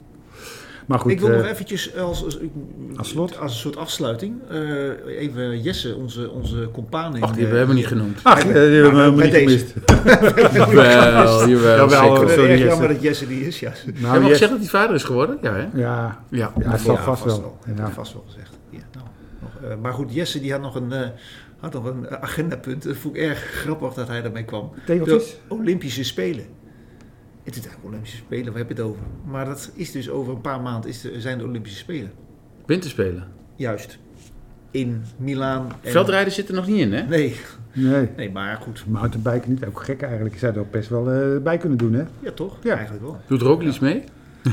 Maar goed, Ik wil eh, nog eventjes als, als, als slot? als een soort afsluiting, uh, even Jesse, onze, onze compaan in... Ach, die hebben we helemaal niet genoemd. ach, eh, die hebben we helemaal bij niet deze. gemist. Jawel, jawel, Jawel, zeker. Het is sorry, echt Jesse. jammer dat Jesse die is, ja. Nou, Hebben we yes. gezegd dat hij vader is geworden? Ja, hè? Ja, Ja. ja, het zal Ja, vast wel. Heb Ja. ik vast wel gezegd. Ja, nou, nog, uh, maar goed, Jesse die had nog een, uh, had nog een agendapunt. Dat vond ik erg grappig dat hij daarmee kwam. Tegeltjes? De Olympische Spelen. Het is eigenlijk Olympische Spelen, waar heb je het over? Maar dat is dus over een paar maanden is de, zijn de Olympische Spelen. Winterspelen. Juist. In Milaan. En... Veldrijden zit er nog niet in, hè? Nee, Nee, nee, maar goed. mountainbiken niet. Ook gek eigenlijk. Je zou er ook best wel uh, bij kunnen doen, hè? Ja, toch? Ja. Eigenlijk wel. Doet Roglic mee?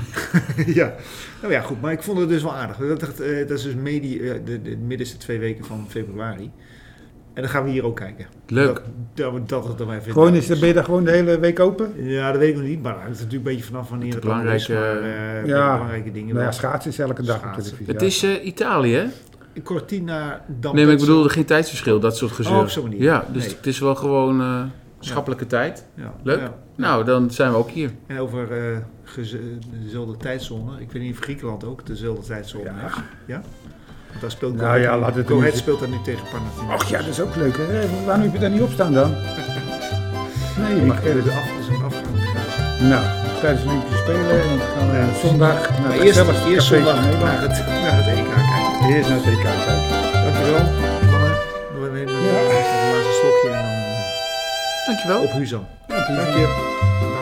Ja, nou ja, goed. Maar ik vond het dus wel aardig. Dat, dat, uh, dat is dus medi, uh, de, de middenste twee weken van februari. En dan gaan we hier ook kijken. Leuk. Dat, dat, we- dat het er maar even Gewoon in is, ben je daar gewoon de hele week open? Ja, dat weet ik nog niet. Maar het is natuurlijk een beetje vanaf wanneer het allemaal is. belangrijke- Maar, uh, Ja. belangrijke dingen. Nou ja, wel. schaatsen is elke dag op Schaatsen. televisie. Het ja. is uh, Italië, hè? Cortina, dan Nee, maar ik bedoel geen tijdsverschil, dat soort gezeur. Oh, op zo'n manier. Ja, dus Nee. het is wel gewoon uh, schappelijke tijd. Ja. Leuk. Ja. Nou, dan zijn we ook hier. En over uh, geze- dezelfde tijdzone. Ik weet niet of Griekenland ook dezelfde tijdzone Ja. heeft. Ja? Want daar speelt Nou ja, laat het Go niet- Ahead speelt daar nu tegen Panathinaikos. Ach ja, dat is ook leuk, hè? Waarom heb je daar niet op staan dan? Nee, je mag Ik geen... heb de af, dat is een afgang. Nou, tijdens de Olympische Spelen en dan gaan we Ja. zondag naar Maar het eerst, gezelligste eerst café van zondag Nederland. naar het, naar het E K kijken. Eerst naar het E K kijken. Dankjewel. Mannen. Nog even een Ja. laatste slokje en dan uh, Dankjewel. op Huzan. Ja, Dank je.